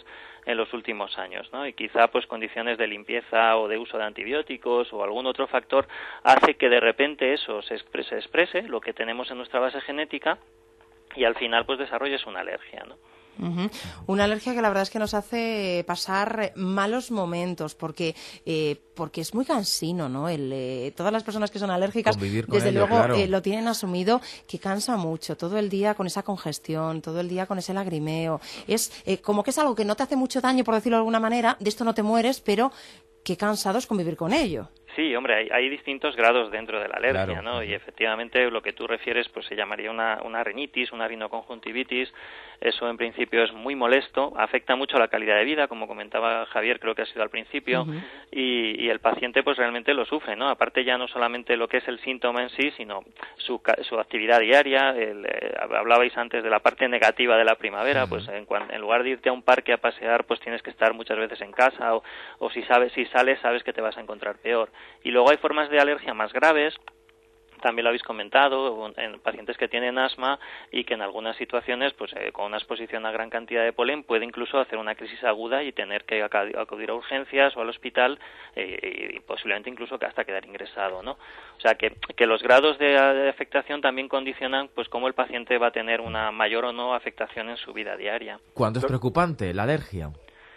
en los últimos años, ¿no? Y quizá pues condiciones de limpieza o de uso de antibióticos o algún otro factor hace que de repente eso se exprese, se exprese lo que tenemos en nuestra base genética y al final pues desarrolles una alergia, ¿no? Uh-huh. Una alergia que la verdad es que nos hace pasar malos momentos porque eh, porque es muy cansino, ¿no? El, eh, todas las personas que son alérgicas, desde ello, luego, claro. eh, lo tienen asumido que cansa mucho, todo el día con esa congestión, todo el día con ese lagrimeo. Es eh, como que es algo que no te hace mucho daño, por decirlo de alguna manera, de esto no te mueres, pero qué cansado es convivir con ello. Sí, hombre, hay, hay distintos grados dentro de la alergia, Claro. ¿no? Y efectivamente lo que tú refieres pues se llamaría una, una rinitis, una rinoconjuntivitis. Eso en principio es muy molesto, afecta mucho a la calidad de vida, como comentaba Javier, creo que ha sido al principio, uh-huh. y, y el paciente pues realmente lo sufre, ¿no? Aparte ya no solamente lo que es el síntoma en sí, sino su, su actividad diaria. El, eh, hablabais antes de la parte negativa de la primavera, uh-huh. pues en, en lugar de irte a un parque a pasear, pues tienes que estar muchas veces en casa, o, o si sabes si sales, sabes que te vas a encontrar peor. Y luego hay formas de alergia más graves, también lo habéis comentado, en pacientes que tienen asma y que en algunas situaciones, pues eh, con una exposición a gran cantidad de polen, puede incluso hacer una crisis aguda y tener que acudir a urgencias o al hospital eh, y posiblemente incluso hasta quedar ingresado, ¿no? O sea, que, que los grados de, de afectación también condicionan pues cómo el paciente va a tener una mayor o no afectación en su vida diaria. ¿Cuánto es preocupante la alergia?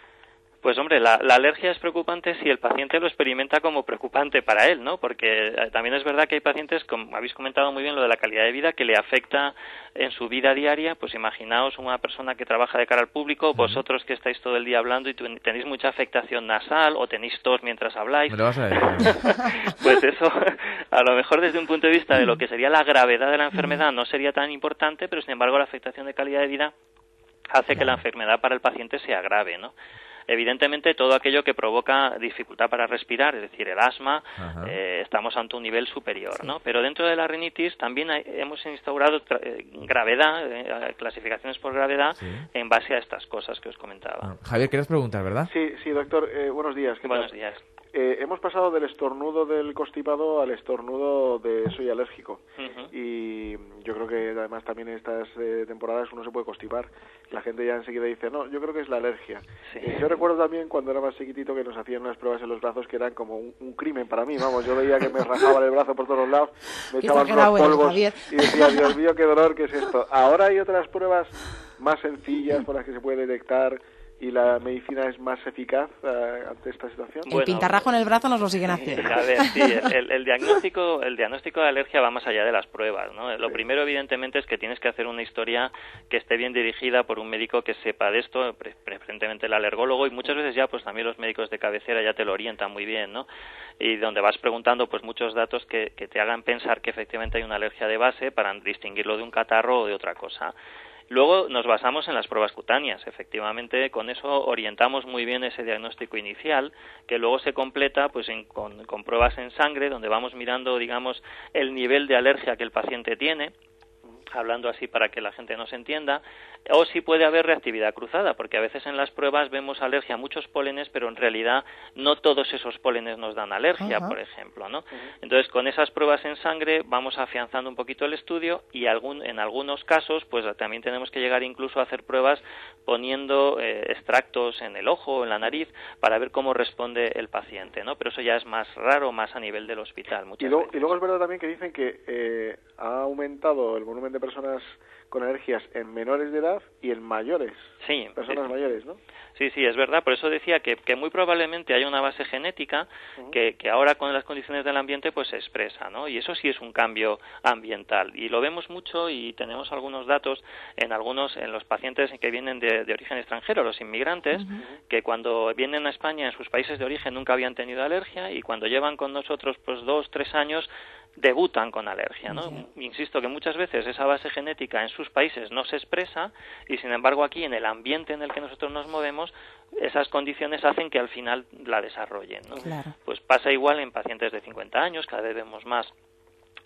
Pues hombre, la, la alergia es preocupante si el paciente lo experimenta como preocupante para él, ¿no? Porque eh, también es verdad que hay pacientes, como habéis comentado muy bien lo de la calidad de vida, que le afecta en su vida diaria. Pues imaginaos una persona que trabaja de cara al público, vosotros que estáis todo el día hablando y tenéis mucha afectación nasal o tenéis tos mientras habláis. Me lo vas a decir. Pues eso, a lo mejor desde un punto de vista de lo que sería la gravedad de la enfermedad no sería tan importante, pero sin embargo la afectación de calidad de vida hace que la enfermedad para el paciente sea grave, ¿no? Evidentemente, todo aquello que provoca dificultad para respirar, es decir, el asma, eh, estamos ante un nivel superior, sí. ¿no? Pero dentro de la rinitis también hay, hemos instaurado eh, gravedad, eh, clasificaciones por gravedad, sí. en base a estas cosas que os comentaba. Javier, ¿quieres preguntar, verdad? Sí, sí, doctor. Eh, buenos días. ¿Qué buenos tal? días. Eh, hemos pasado del estornudo del constipado al estornudo de soy alérgico. Uh-huh. Y yo creo que además también en estas eh, temporadas uno se puede constipar. La gente ya enseguida dice, no, yo creo que es la alergia. Sí. Eh, yo recuerdo también cuando era más chiquitito que nos hacían unas pruebas en los brazos que eran como un, un crimen para mí. Vamos, yo veía que me rajaban el brazo por todos lados, me echaban unos polvos y decía, Dios mío, qué dolor, ¿qué es esto? Ahora hay otras pruebas más sencillas por las que se puede detectar y la medicina es más eficaz uh, ante esta situación. El bueno, pintarrajo en el brazo nos lo siguen haciendo. A ver, sí, el, el diagnóstico el diagnóstico de alergia va más allá de las pruebas, ¿no? Lo sí. primero, evidentemente, es que tienes que hacer una historia que esté bien dirigida por un médico que sepa de esto, pre preferentemente el alergólogo, y muchas veces ya pues también los médicos de cabecera ya te lo orientan muy bien, ¿no? Y donde vas preguntando pues muchos datos que, que te hagan pensar que efectivamente hay una alergia de base para distinguirlo de un catarro o de otra cosa. Luego nos basamos en las pruebas cutáneas. Efectivamente, con eso orientamos muy bien ese diagnóstico inicial, que luego se completa pues en, con, con pruebas en sangre, donde vamos mirando, digamos, el nivel de alergia que el paciente tiene, hablando así para que la gente nos entienda, o si puede haber reactividad cruzada, porque a veces en las pruebas vemos alergia a muchos pólenes, pero en realidad no todos esos pólenes nos dan alergia, uh-huh. por ejemplo, ¿no? Uh-huh. Entonces, con esas pruebas en sangre vamos afianzando un poquito el estudio y algún, en algunos casos, pues también tenemos que llegar incluso a hacer pruebas poniendo eh, extractos en el ojo o en la nariz para ver cómo responde el paciente, ¿no? Pero eso ya es más raro, más a nivel del hospital. Muchas y, luego, veces. y luego es verdad también que dicen que eh, ha aumentado el volumen de personas con alergias en menores de edad y en mayores, sí, personas sí. mayores, ¿no? Sí, sí, es verdad. Por eso decía que, que muy probablemente hay una base genética uh-huh. que, que ahora con las condiciones del ambiente pues se expresa, ¿no? Y eso sí es un cambio ambiental. Y lo vemos mucho y tenemos algunos datos en algunos en los pacientes que vienen de, de origen extranjero, los inmigrantes, uh-huh. que cuando vienen a España en sus países de origen nunca habían tenido alergia y cuando llevan con nosotros pues dos, tres años debutan con alergia, ¿no? Uh-huh. Insisto que muchas veces esa base genética en sus países no se expresa y sin embargo aquí en el ambiente en el que nosotros nos movemos esas condiciones hacen que al final la desarrollen, ¿no? Claro. Pues pasa igual en pacientes de cincuenta años, cada vez vemos más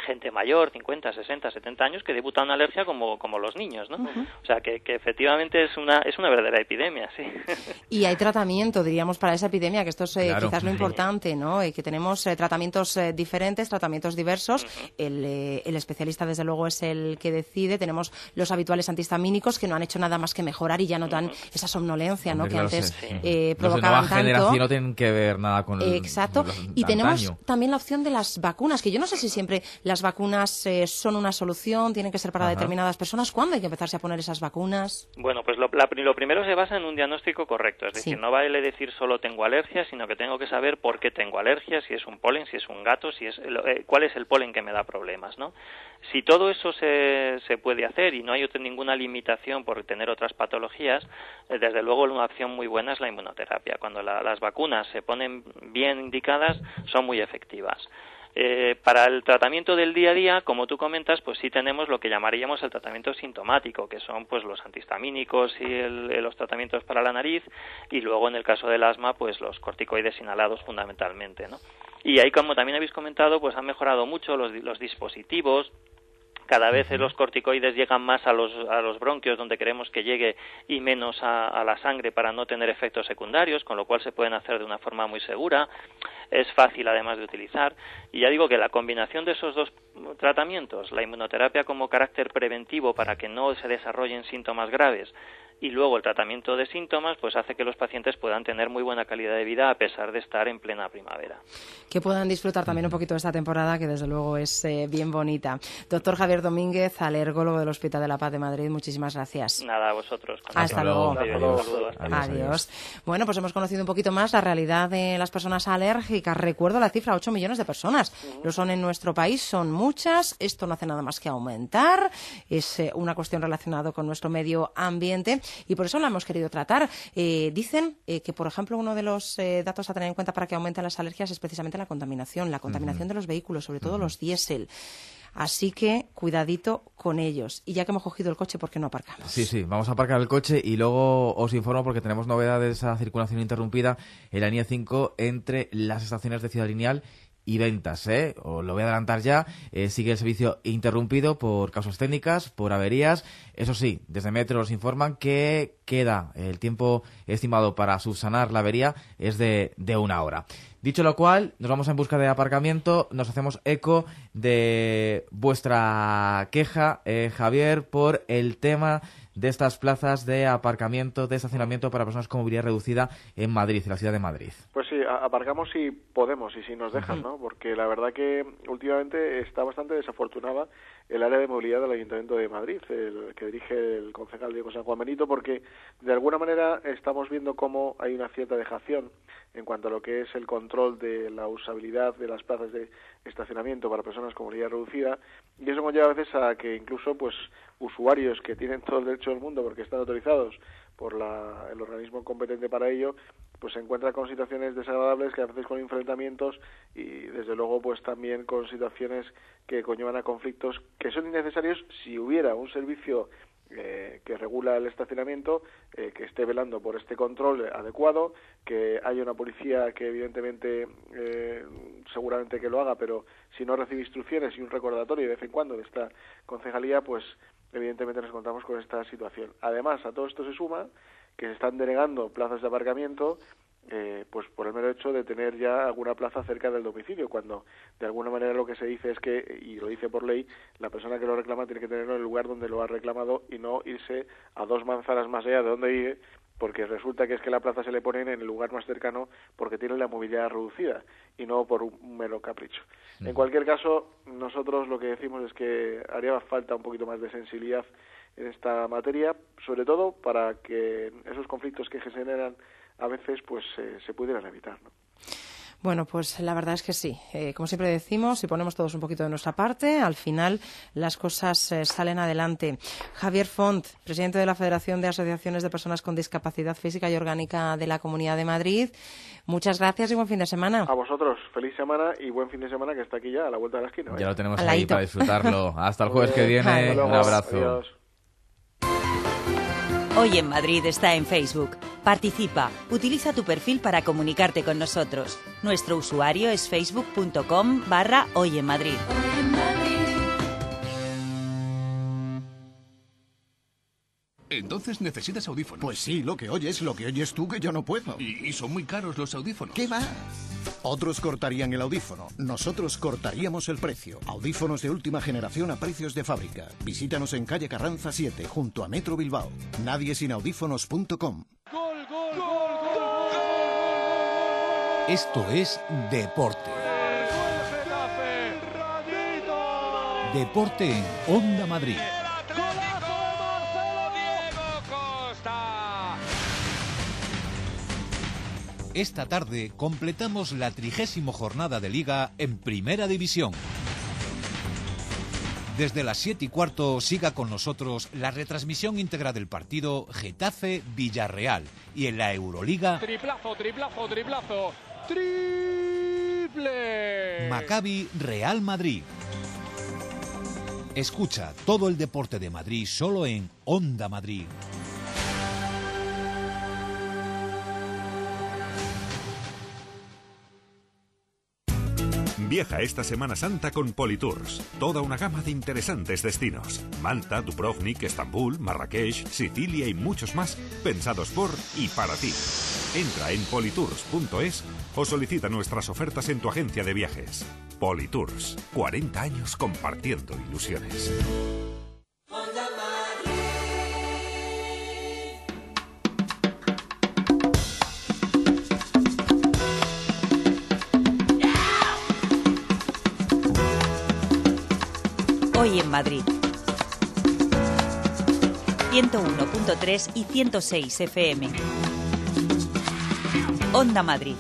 gente mayor, cincuenta, sesenta, setenta años, que debuta una alergia como, como los niños, ¿no? Uh-huh. O sea, que, que efectivamente es una es una verdadera epidemia, sí. Y hay tratamiento, diríamos, para esa epidemia, que esto es eh, claro, quizás lo sí. importante, ¿no? Y que tenemos eh, tratamientos eh, diferentes, tratamientos diversos. Uh-huh. El, eh, el especialista, desde luego, es el que decide. Tenemos los habituales antihistamínicos, que no han hecho nada más que mejorar y ya no dan uh-huh. esa somnolencia, ¿no? Hombre, que claro, antes sí. eh, provocaban tanto. Generación no tienen que ver nada con el, Exacto. Los, y tenemos también la opción de las vacunas, que yo no sé si siempre las vacunas eh, son una solución, tienen que ser para Ajá. determinadas personas. ¿Cuándo hay que empezarse a poner esas vacunas? Bueno, pues lo, la, lo primero se basa en un diagnóstico correcto, es decir, sí. no vale decir solo tengo alergia, sino que tengo que saber por qué tengo alergia, si es un polen, si es un gato, si es eh, cuál es el polen que me da problemas, ¿no? Si todo eso se, se puede hacer y no hay otra, ninguna limitación por tener otras patologías, eh, desde luego una opción muy buena es la inmunoterapia. Cuando la, las vacunas se ponen bien indicadas, son muy efectivas. Eh, para el tratamiento del día a día, como tú comentas, pues sí tenemos lo que llamaríamos el tratamiento sintomático, que son pues los antihistamínicos y el, los tratamientos para la nariz, y luego en el caso del asma, pues los corticoides inhalados fundamentalmente, ¿no? Y ahí, como también habéis comentado, pues han mejorado mucho los, los dispositivos. Cada vez los corticoides llegan más a los, a los bronquios, donde queremos que llegue, y menos a, a la sangre, para no tener efectos secundarios, con lo cual se pueden hacer de una forma muy segura. Es fácil, además, de utilizar. Y ya digo que la combinación de esos dos tratamientos, la inmunoterapia como carácter preventivo para que no se desarrollen síntomas graves, y luego el tratamiento de síntomas, pues hace que los pacientes puedan tener muy buena calidad de vida a pesar de estar en plena primavera. Que puedan disfrutar también un poquito de esta temporada, que desde luego es eh, bien bonita. Doctor Javier Domínguez, alergólogo del Hospital de la Paz de Madrid, muchísimas gracias. Nada, a vosotros. Hasta, Hasta luego. luego. Adiós. Adiós. Adiós. Adiós. Bueno, pues hemos conocido un poquito más la realidad de las personas alérgicas. Recuerdo la cifra, ocho millones de personas. Uh-huh. Lo son en nuestro país, son muchas. Esto no hace nada más que aumentar. Es eh, una cuestión relacionada con nuestro medio ambiente y por eso la hemos querido tratar. Eh, dicen eh, que, por ejemplo, uno de los eh, datos a tener en cuenta para que aumenten las alergias es precisamente la contaminación, la contaminación uh-huh. de los vehículos, sobre todo uh-huh. los diésel. Así que cuidadito con ellos. Y ya que hemos cogido el coche, ¿por qué no aparcamos? Sí, sí, vamos a aparcar el coche y luego os informo porque tenemos novedades de esa circulación interrumpida en la línea cinco entre las estaciones de Ciudad Lineal y Ventas, ¿eh? Os lo voy a adelantar ya. Eh, sigue el servicio interrumpido por causas técnicas, por averías. Eso sí, desde Metro nos informan que queda el tiempo estimado para subsanar la avería es de, de una hora. Dicho lo cual, nos vamos en busca de aparcamiento. Nos hacemos eco de vuestra queja, eh, Javier, por el tema de estas plazas de aparcamiento, de estacionamiento para personas con movilidad reducida en Madrid, en la ciudad de Madrid. Pues sí, aparcamos si podemos y si nos dejan, ¿no? Porque la verdad que últimamente está bastante desafortunada el área de movilidad del Ayuntamiento de Madrid, el que dirige el concejal Diego San Juan Benito, porque de alguna manera estamos viendo cómo hay una cierta dejación en cuanto a lo que es el control de la usabilidad de las plazas de estacionamiento para personas con movilidad reducida, y eso conlleva a veces a que incluso pues usuarios que tienen todo el derecho del mundo porque están autorizados por la, el organismo competente para ello, pues se encuentran con situaciones desagradables, que a veces con enfrentamientos y desde luego pues también con situaciones que conllevan a conflictos que son innecesarios si hubiera un servicio Eh, que regula el estacionamiento, eh, que esté velando por este control adecuado, que haya una policía que evidentemente eh, seguramente que lo haga, pero si no recibe instrucciones y un recordatorio de vez en cuando de esta concejalía, pues evidentemente nos encontramos con esta situación. Además, a todo esto se suma que se están denegando plazas de aparcamiento Eh, pues por el mero hecho de tener ya alguna plaza cerca del domicilio, cuando de alguna manera lo que se dice es que, y lo dice por ley, la persona que lo reclama tiene que tenerlo en el lugar donde lo ha reclamado y no irse a dos manzanas más allá de donde vive, porque resulta que es que la plaza se le pone en el lugar más cercano porque tiene la movilidad reducida y no por un mero capricho. Mm. En cualquier caso, nosotros lo que decimos es que haría falta un poquito más de sensibilidad en esta materia, sobre todo para que esos conflictos que se generan a veces pues eh, se pudieran evitar, ¿no? Bueno, pues la verdad es que sí. Eh, como siempre decimos, si ponemos todos un poquito de nuestra parte, al final las cosas eh, salen adelante. Javier Font, presidente de la Federación de Asociaciones de Personas con Discapacidad Física y Orgánica de la Comunidad de Madrid, muchas gracias y buen fin de semana. A vosotros, feliz semana y buen fin de semana, que está aquí ya a la vuelta de la esquina. ¿eh? Ya lo tenemos ahí para disfrutarlo. Hasta el jueves que viene. Un abrazo. Adiós. Hoy en Madrid está en Facebook. Participa, utiliza tu perfil para comunicarte con nosotros. Nuestro usuario es facebook punto com barra Hoy en Madrid. Entonces necesitas audífonos. Pues sí, lo que oyes, lo que oyes tú, que yo no puedo. Y, y son muy caros los audífonos. ¿Qué va? Otros cortarían el audífono. Nosotros cortaríamos el precio. Audífonos de última generación a precios de fábrica. Visítanos en calle Carranza siete, junto a Metro Bilbao. nadie sin audífonos punto com. ¡Gol, gol, gol, gol! Esto es Deporte. Deporte en Onda Madrid. Esta tarde completamos la trigésima jornada de Liga en Primera División. Desde las siete y cuarto siga con nosotros la retransmisión íntegra del partido Getafe-Villarreal y en la Euroliga Triplazo, triplazo, triplazo, triple. Maccabi-Real Madrid. Escucha todo el deporte de Madrid solo en Onda Madrid. Viaja esta Semana Santa con Politours. Toda una gama de interesantes destinos. Malta, Dubrovnik, Estambul, Marrakech, Sicilia y muchos más, pensados por y para ti. Entra en politours punto es o solicita nuestras ofertas en tu agencia de viajes. Politours. cuarenta años compartiendo ilusiones. Hoy en Madrid. ciento uno punto tres y ciento seis F M. Onda Madrid.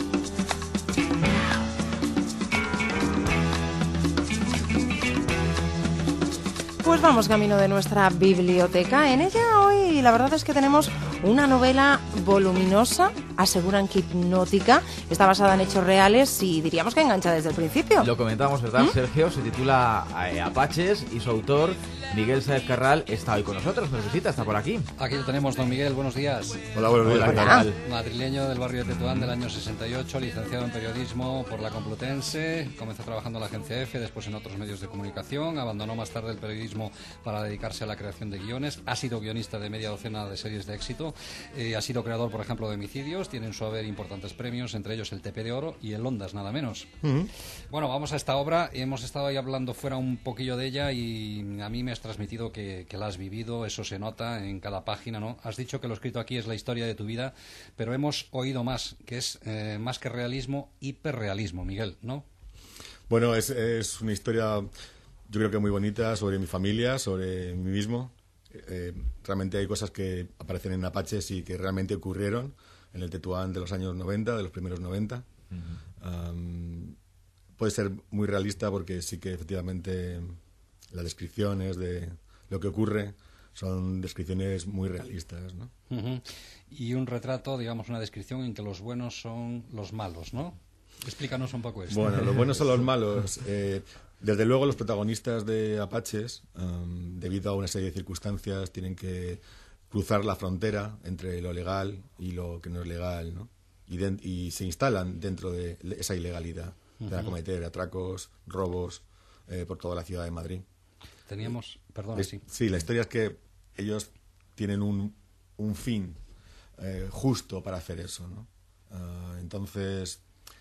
Pues vamos camino de nuestra biblioteca. En ella hoy la verdad es que tenemos una novela voluminosa, aseguran que hipnótica, está basada en hechos reales y diríamos que engancha desde el principio. Lo comentábamos, ¿verdad, ¿Mm? Sergio? Se titula eh, Apaches y su autor, Miguel Sáez Carral, está hoy con nosotros, nos visita, está por aquí. Aquí lo tenemos, don Miguel, buenos días. Hola, buenos días. Hola, ¿qué tal? Madrileño del barrio de Tetuán del año sesenta y ocho, licenciado en periodismo por la Complutense, comenzó trabajando en la agencia F, después en otros medios de comunicación, abandonó más tarde el periodismo para dedicarse a la creación de guiones, ha sido guionista de media docena de series de éxito, eh, ha sido creador, por ejemplo, de Homicidios, tiene en su haber importantes premios, entre ellos el T P de Oro y el Ondas, nada menos. Uh-huh. Bueno, vamos a esta obra, hemos estado ahí hablando fuera un poquillo de ella y a mí me has transmitido que, que la has vivido, eso se nota en cada página, ¿no? Has dicho que lo escrito aquí es la historia de tu vida, pero hemos oído más, que es eh, más que realismo, hiperrealismo, Miguel, ¿no? Bueno, es, es una historia, yo creo que muy bonita, sobre mi familia, sobre mí mismo. Eh, realmente hay cosas que aparecen en Apaches y que realmente ocurrieron en el Tetuán de los años noventa, de los primeros noventa. Uh-huh. Um, puede ser muy realista porque sí que efectivamente las descripciones de lo que ocurre son descripciones muy realistas, ¿no? Uh-huh. Y un retrato, digamos, una descripción en que los buenos son los malos, ¿no? Explícanos un poco esto. Bueno, los buenos son los malos. Eh, desde luego los protagonistas de Apaches, um, debido a una serie de circunstancias, tienen que cruzar la frontera entre lo legal y lo que no es legal, ¿no? Y, de, y se instalan dentro de esa ilegalidad, uh-huh. de cometer atracos, robos eh, por toda la ciudad de Madrid. Teníamos, perdón, es, sí. Sí, la historia es que ellos tienen un, un fin eh, justo para hacer eso, ¿no? Uh, entonces,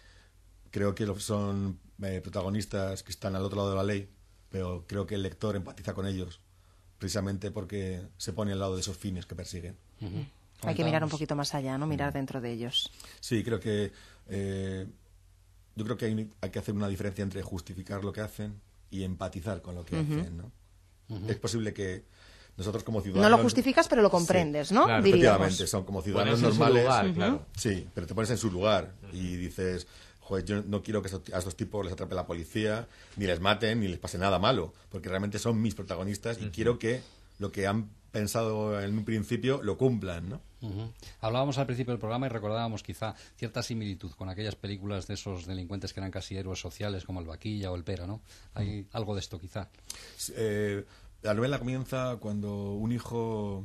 creo que son eh, protagonistas que están al otro lado de la ley, pero creo que el lector empatiza con ellos precisamente porque se pone al lado de esos fines que persiguen. Uh-huh. Hay que mirar un poquito más allá, ¿no? Mirar dentro de ellos. Sí, creo que eh, yo creo que hay, hay que hacer una diferencia entre justificar lo que hacen y empatizar con lo que uh-huh. hacen, ¿no? Uh-huh. Es posible que nosotros como ciudadanos... No lo justificas, pero lo comprendes, sí, ¿no? Claro, diríamos. Efectivamente, son como ciudadanos Pones normales. En su lugar, uh-huh. claro. Sí, pero te pones en su lugar uh-huh. y dices... Joder, yo no quiero que a estos tipos les atrape la policía, ni les maten, ni les pase nada malo, porque realmente son mis protagonistas y uh-huh. quiero que lo que han pensado en un principio lo cumplan, ¿no? Uh-huh. Hablábamos al principio del programa y recordábamos quizá cierta similitud con aquellas películas de esos delincuentes que eran casi héroes sociales como el Vaquilla o el Pera, ¿no? Hay uh-huh. algo de esto quizá. Eh, la novela comienza cuando un hijo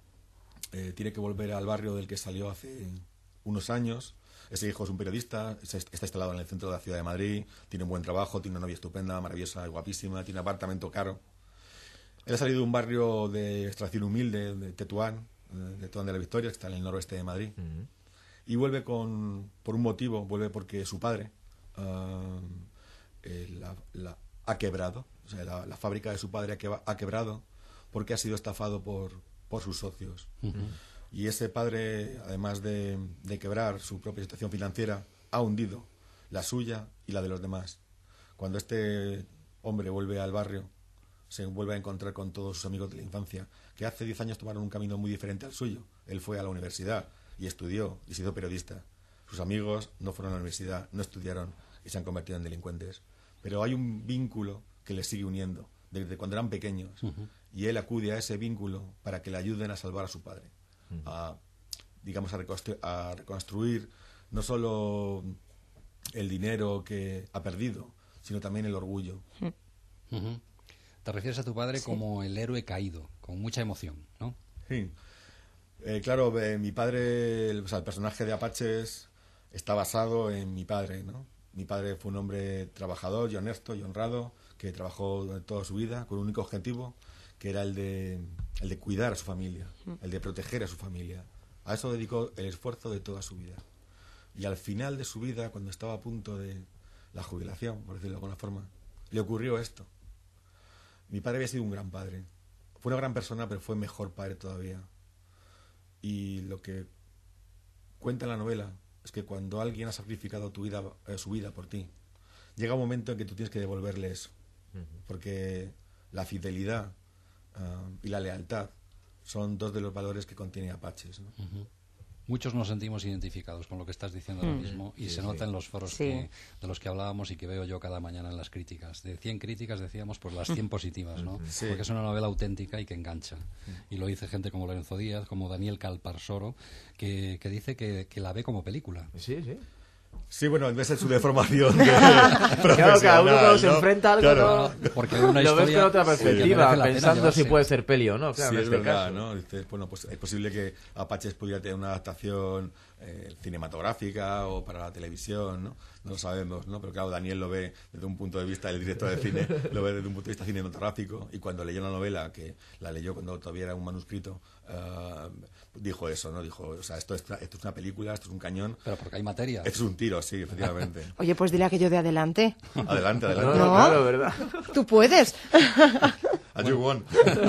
eh, tiene que volver al barrio del que salió hace unos años. Ese hijo es un periodista, está instalado en el centro de la ciudad de Madrid, tiene un buen trabajo, tiene una novia estupenda, maravillosa, guapísima, tiene un apartamento caro. Él ha salido de un barrio de extracción humilde, de Tetuán, de Tetuán de la Victoria, que está en el noroeste de Madrid. Uh-huh. Y vuelve con, por un motivo, vuelve porque su padre uh, eh, la, la, ha quebrado, o sea, la, la fábrica de su padre ha, que, ha quebrado porque ha sido estafado por, por sus socios. Uh-huh. Y ese padre, además de, de quebrar su propia situación financiera, ha hundido la suya y la de los demás. Cuando este hombre vuelve al barrio, se vuelve a encontrar con todos sus amigos de la infancia, que hace diez años tomaron un camino muy diferente al suyo. Él fue a la universidad y estudió y se hizo periodista. Sus amigos no fueron a la universidad, no estudiaron y se han convertido en delincuentes. Pero hay un vínculo que les sigue uniendo desde cuando eran pequeños. Uh-huh. Y él acude a ese vínculo para que le ayuden a salvar a su padre. Uh-huh. A, digamos, a, reconstru- a reconstruir no solo el dinero que ha perdido, sino también el orgullo. Uh-huh. Te refieres a tu padre sí. como el héroe caído, con mucha emoción, ¿no? Sí. Eh, claro, eh, mi padre, el, o sea, el personaje de Apaches está basado en mi padre, ¿no? Mi padre fue un hombre trabajador y honesto y honrado, que trabajó durante toda su vida con un único objetivo, que era el de, el de cuidar a su familia, el de proteger a su familia. A eso dedicó el esfuerzo de toda su vida. Y al final de su vida, cuando estaba a punto de la jubilación, por decirlo de alguna forma, le ocurrió esto. Mi padre había sido un gran padre. Fue una gran persona, pero fue mejor padre todavía. Y lo que cuenta en la novela es que cuando alguien ha sacrificado tu vida, eh, su vida por ti, llega un momento en que tú tienes que devolverle eso. Uh-huh. Porque la fidelidad uh, y la lealtad son dos de los valores que contiene Apaches, ¿no? Uh-huh. Muchos nos sentimos identificados con lo que estás diciendo ahora mismo y sí, se nota sí. en los foros sí. que, de los que hablábamos y que veo yo cada mañana en las críticas. De cien críticas decíamos pues las cien positivas, ¿no? Sí. Porque es una novela auténtica y que engancha. Sí. Y lo dice gente como Lorenzo Díaz, como Daniel Calparsoro, que, que dice que, que la ve como película. Sí, sí. Sí, bueno, en vez de su deformación de claro, cada uno cuando se ¿no? enfrenta a algo claro. no, porque una lo ves con otra perspectiva, sí, pensando si puede ser peli o no, claro, sí, en es este verdad, caso. ¿no? Dices, bueno, pues es posible que Apaches pudiera tener una adaptación eh, cinematográfica o para la televisión, ¿no? No lo sabemos, ¿no? Pero claro, Daniel lo ve desde un punto de vista, el director de cine lo ve desde un punto de vista cinematográfico, y cuando leyó la novela, que la leyó cuando todavía era un manuscrito, uh, dijo eso, ¿no? Dijo, o sea, esto es, esto es una película, esto es un cañón. Pero porque hay materia. Esto es un tiro, sí, efectivamente. Oye, pues dile aquello de adelante. Adelante, adelante. No, claro, ¿verdad? Tú puedes. As you want.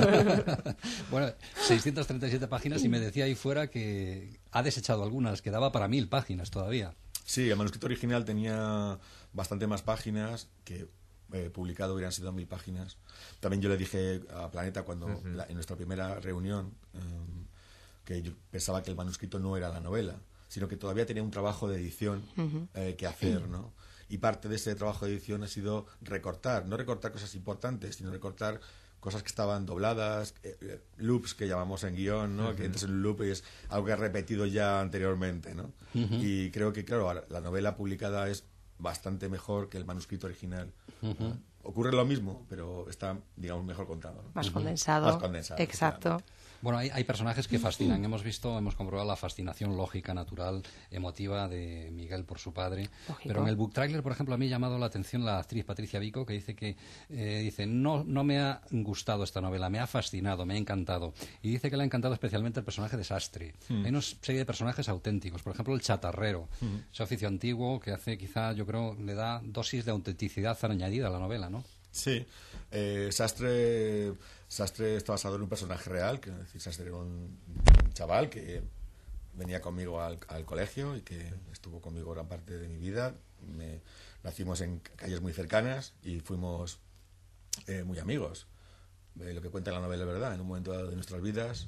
Bueno, seiscientas treinta y siete páginas y me decía ahí fuera que ha desechado algunas, que daba para mil páginas todavía. Sí, el manuscrito original tenía bastante más páginas, que eh, publicado hubieran sido mil páginas. También yo le dije a Planeta cuando uh-huh. la, en nuestra primera reunión um, que yo pensaba que el manuscrito no era la novela, sino que todavía tenía un trabajo de edición uh-huh. eh, que hacer, ¿no? Y parte de ese trabajo de edición ha sido recortar, no recortar cosas importantes, sino recortar cosas que estaban dobladas, eh, loops que llamamos en guión, ¿no? Uh-huh. Que entras en un loop y es algo que has repetido ya anteriormente, ¿no? Uh-huh. Y creo que, claro, la novela publicada es bastante mejor que el manuscrito original. Uh-huh. Uh, ocurre lo mismo, pero está, digamos, mejor contado, ¿no? Más uh-huh. condensado. Más condensado. Exacto. Bueno, hay, hay personajes que fascinan. Hemos visto, hemos comprobado la fascinación lógica, natural, emotiva de Miguel por su padre. Lógico. Pero en el book trailer, por ejemplo, a mí ha llamado la atención la actriz Patricia Vico, que dice que eh, dice no, no me ha gustado esta novela, me ha fascinado, me ha encantado. Y dice que le ha encantado especialmente el personaje de Sastre. Mm. Hay una serie de personajes auténticos. Por ejemplo, el chatarrero, mm. ese oficio antiguo que hace, quizá, yo creo, le da dosis de autenticidad añadida a la novela, ¿no? Sí. Eh, Sastre... Sastre está basado en un personaje real, que es decir, Sastre era un, un chaval que venía conmigo al, al colegio y que estuvo conmigo gran parte de mi vida. Me, nacimos en calles muy cercanas y fuimos eh, muy amigos. Eh, lo que cuenta la novela es verdad. En un momento dado de nuestras vidas,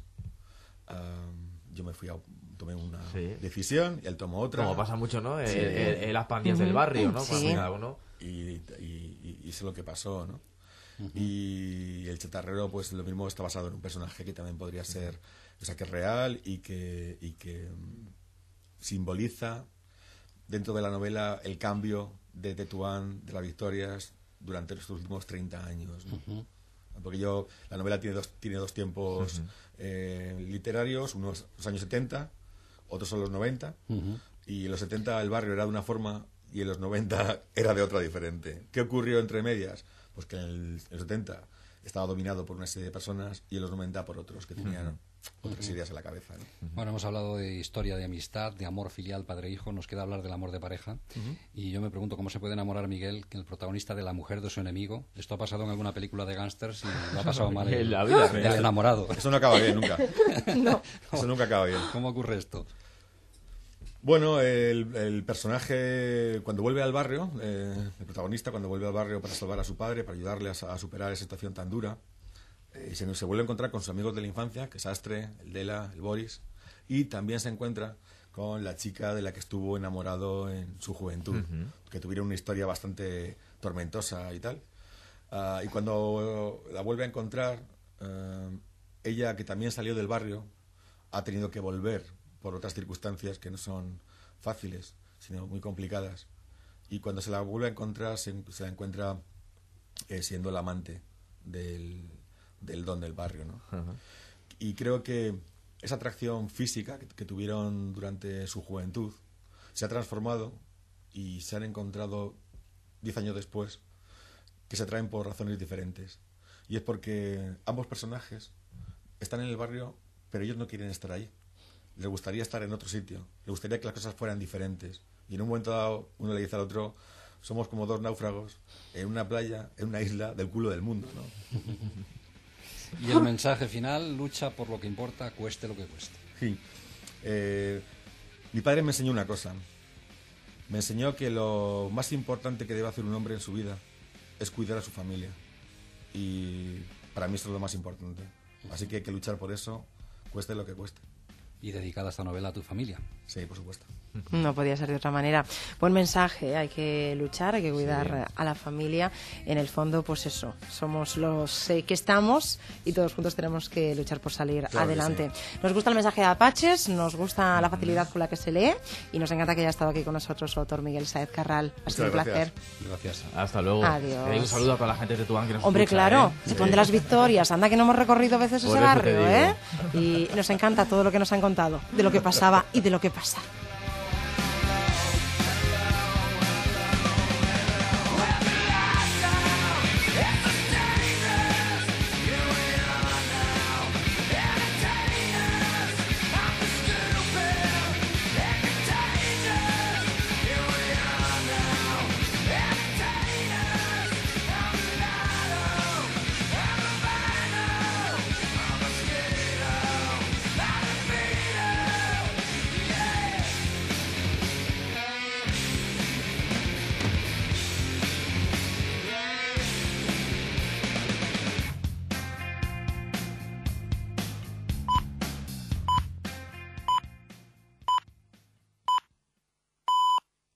um, yo me fui a tomé una sí. decisión y él tomó otra. Como pasa mucho, ¿no? Sí. El, el, el las pandillas uh-huh. del barrio, ¿no? Sí. Cuando, y, y, y, y eso es lo que pasó, ¿no? Uh-huh. Y el chatarrero, pues lo mismo, está basado en un personaje que también podría ser, o sea, que es real y que, y que um, simboliza dentro de la novela el cambio de Tetuán, de las Victorias, durante los últimos treinta años, ¿no? Uh-huh. Porque yo, la novela tiene dos, tiene dos tiempos uh-huh. eh, literarios, unos los años setenta, otros son los noventa, uh-huh. y en los setenta el barrio era de una forma y en los noventa era de otra diferente. ¿Qué ocurrió entre medias? Pues que en el, en el setenta estaba dominado por una serie de personas y en los noventa por otros que tenían uh-huh. otras ideas en la cabeza, ¿no? Uh-huh. Bueno, hemos hablado de historia de amistad, de amor filial padre-hijo, nos queda hablar del amor de pareja. Uh-huh. Y yo me pregunto cómo se puede enamorar Miguel, que el protagonista de la mujer de su enemigo. Esto ha pasado en alguna película de gángsters y lo ha pasado mal el, la vida el enamorado. Eso no acaba bien nunca. No. Eso nunca acaba bien. ¿Cómo ocurre esto? Bueno, el, el personaje cuando vuelve al barrio, eh, el protagonista cuando vuelve al barrio para salvar a su padre, para ayudarle a, a superar esa situación tan dura, eh, se, se vuelve a encontrar con sus amigos de la infancia, que es Astre, el Dela, el Boris, y también se encuentra con la chica de la que estuvo enamorado en su juventud, uh-huh. que tuvieron una historia bastante tormentosa y tal. Uh, y cuando la vuelve a encontrar, uh, ella, que también salió del barrio, ha tenido que volver por otras circunstancias que no son fáciles, sino muy complicadas. Y cuando se la vuelve a encontrar, se, se la encuentra eh, siendo la amante del, del don del barrio, ¿no? Uh-huh. Y creo que esa atracción física que, que tuvieron durante su juventud se ha transformado y se han encontrado diez años después que se atraen por razones diferentes. Y es porque ambos personajes están en el barrio, pero ellos no quieren estar ahí. Les gustaría estar en otro sitio, les gustaría que las cosas fueran diferentes. Y en un momento dado, uno le dice al otro, somos como dos náufragos en una playa, en una isla del culo del mundo, ¿no? Y el mensaje final, lucha por lo que importa, cueste lo que cueste. Sí. Eh, mi padre me enseñó una cosa. Me enseñó que lo más importante que debe hacer un hombre en su vida es cuidar a su familia. Y para mí eso es lo más importante. Así que hay que luchar por eso, cueste lo que cueste. Y dedicada esta novela a tu familia. Sí, por supuesto. No podía ser de otra manera. Buen mensaje, ¿eh? Hay que luchar, hay que cuidar sí. a la familia. En el fondo, pues eso, somos los eh, que estamos y todos juntos tenemos que luchar por salir claro adelante. Sí. Nos gusta el mensaje de Apaches, nos gusta la facilidad con la que se lee y nos encanta que haya estado aquí con nosotros el autor Miguel Sáez Carral. Ha sido un placer. Gracias. Hasta luego. Adiós. Eh, un saludo a toda la gente de Tetuán que nos Hombre, escucha, claro, ¿eh? se pone las victorias. Anda que no hemos recorrido veces por ese barrio, ¿eh? Y nos encanta todo lo que nos han contado de lo que pasaba y de lo que pasa.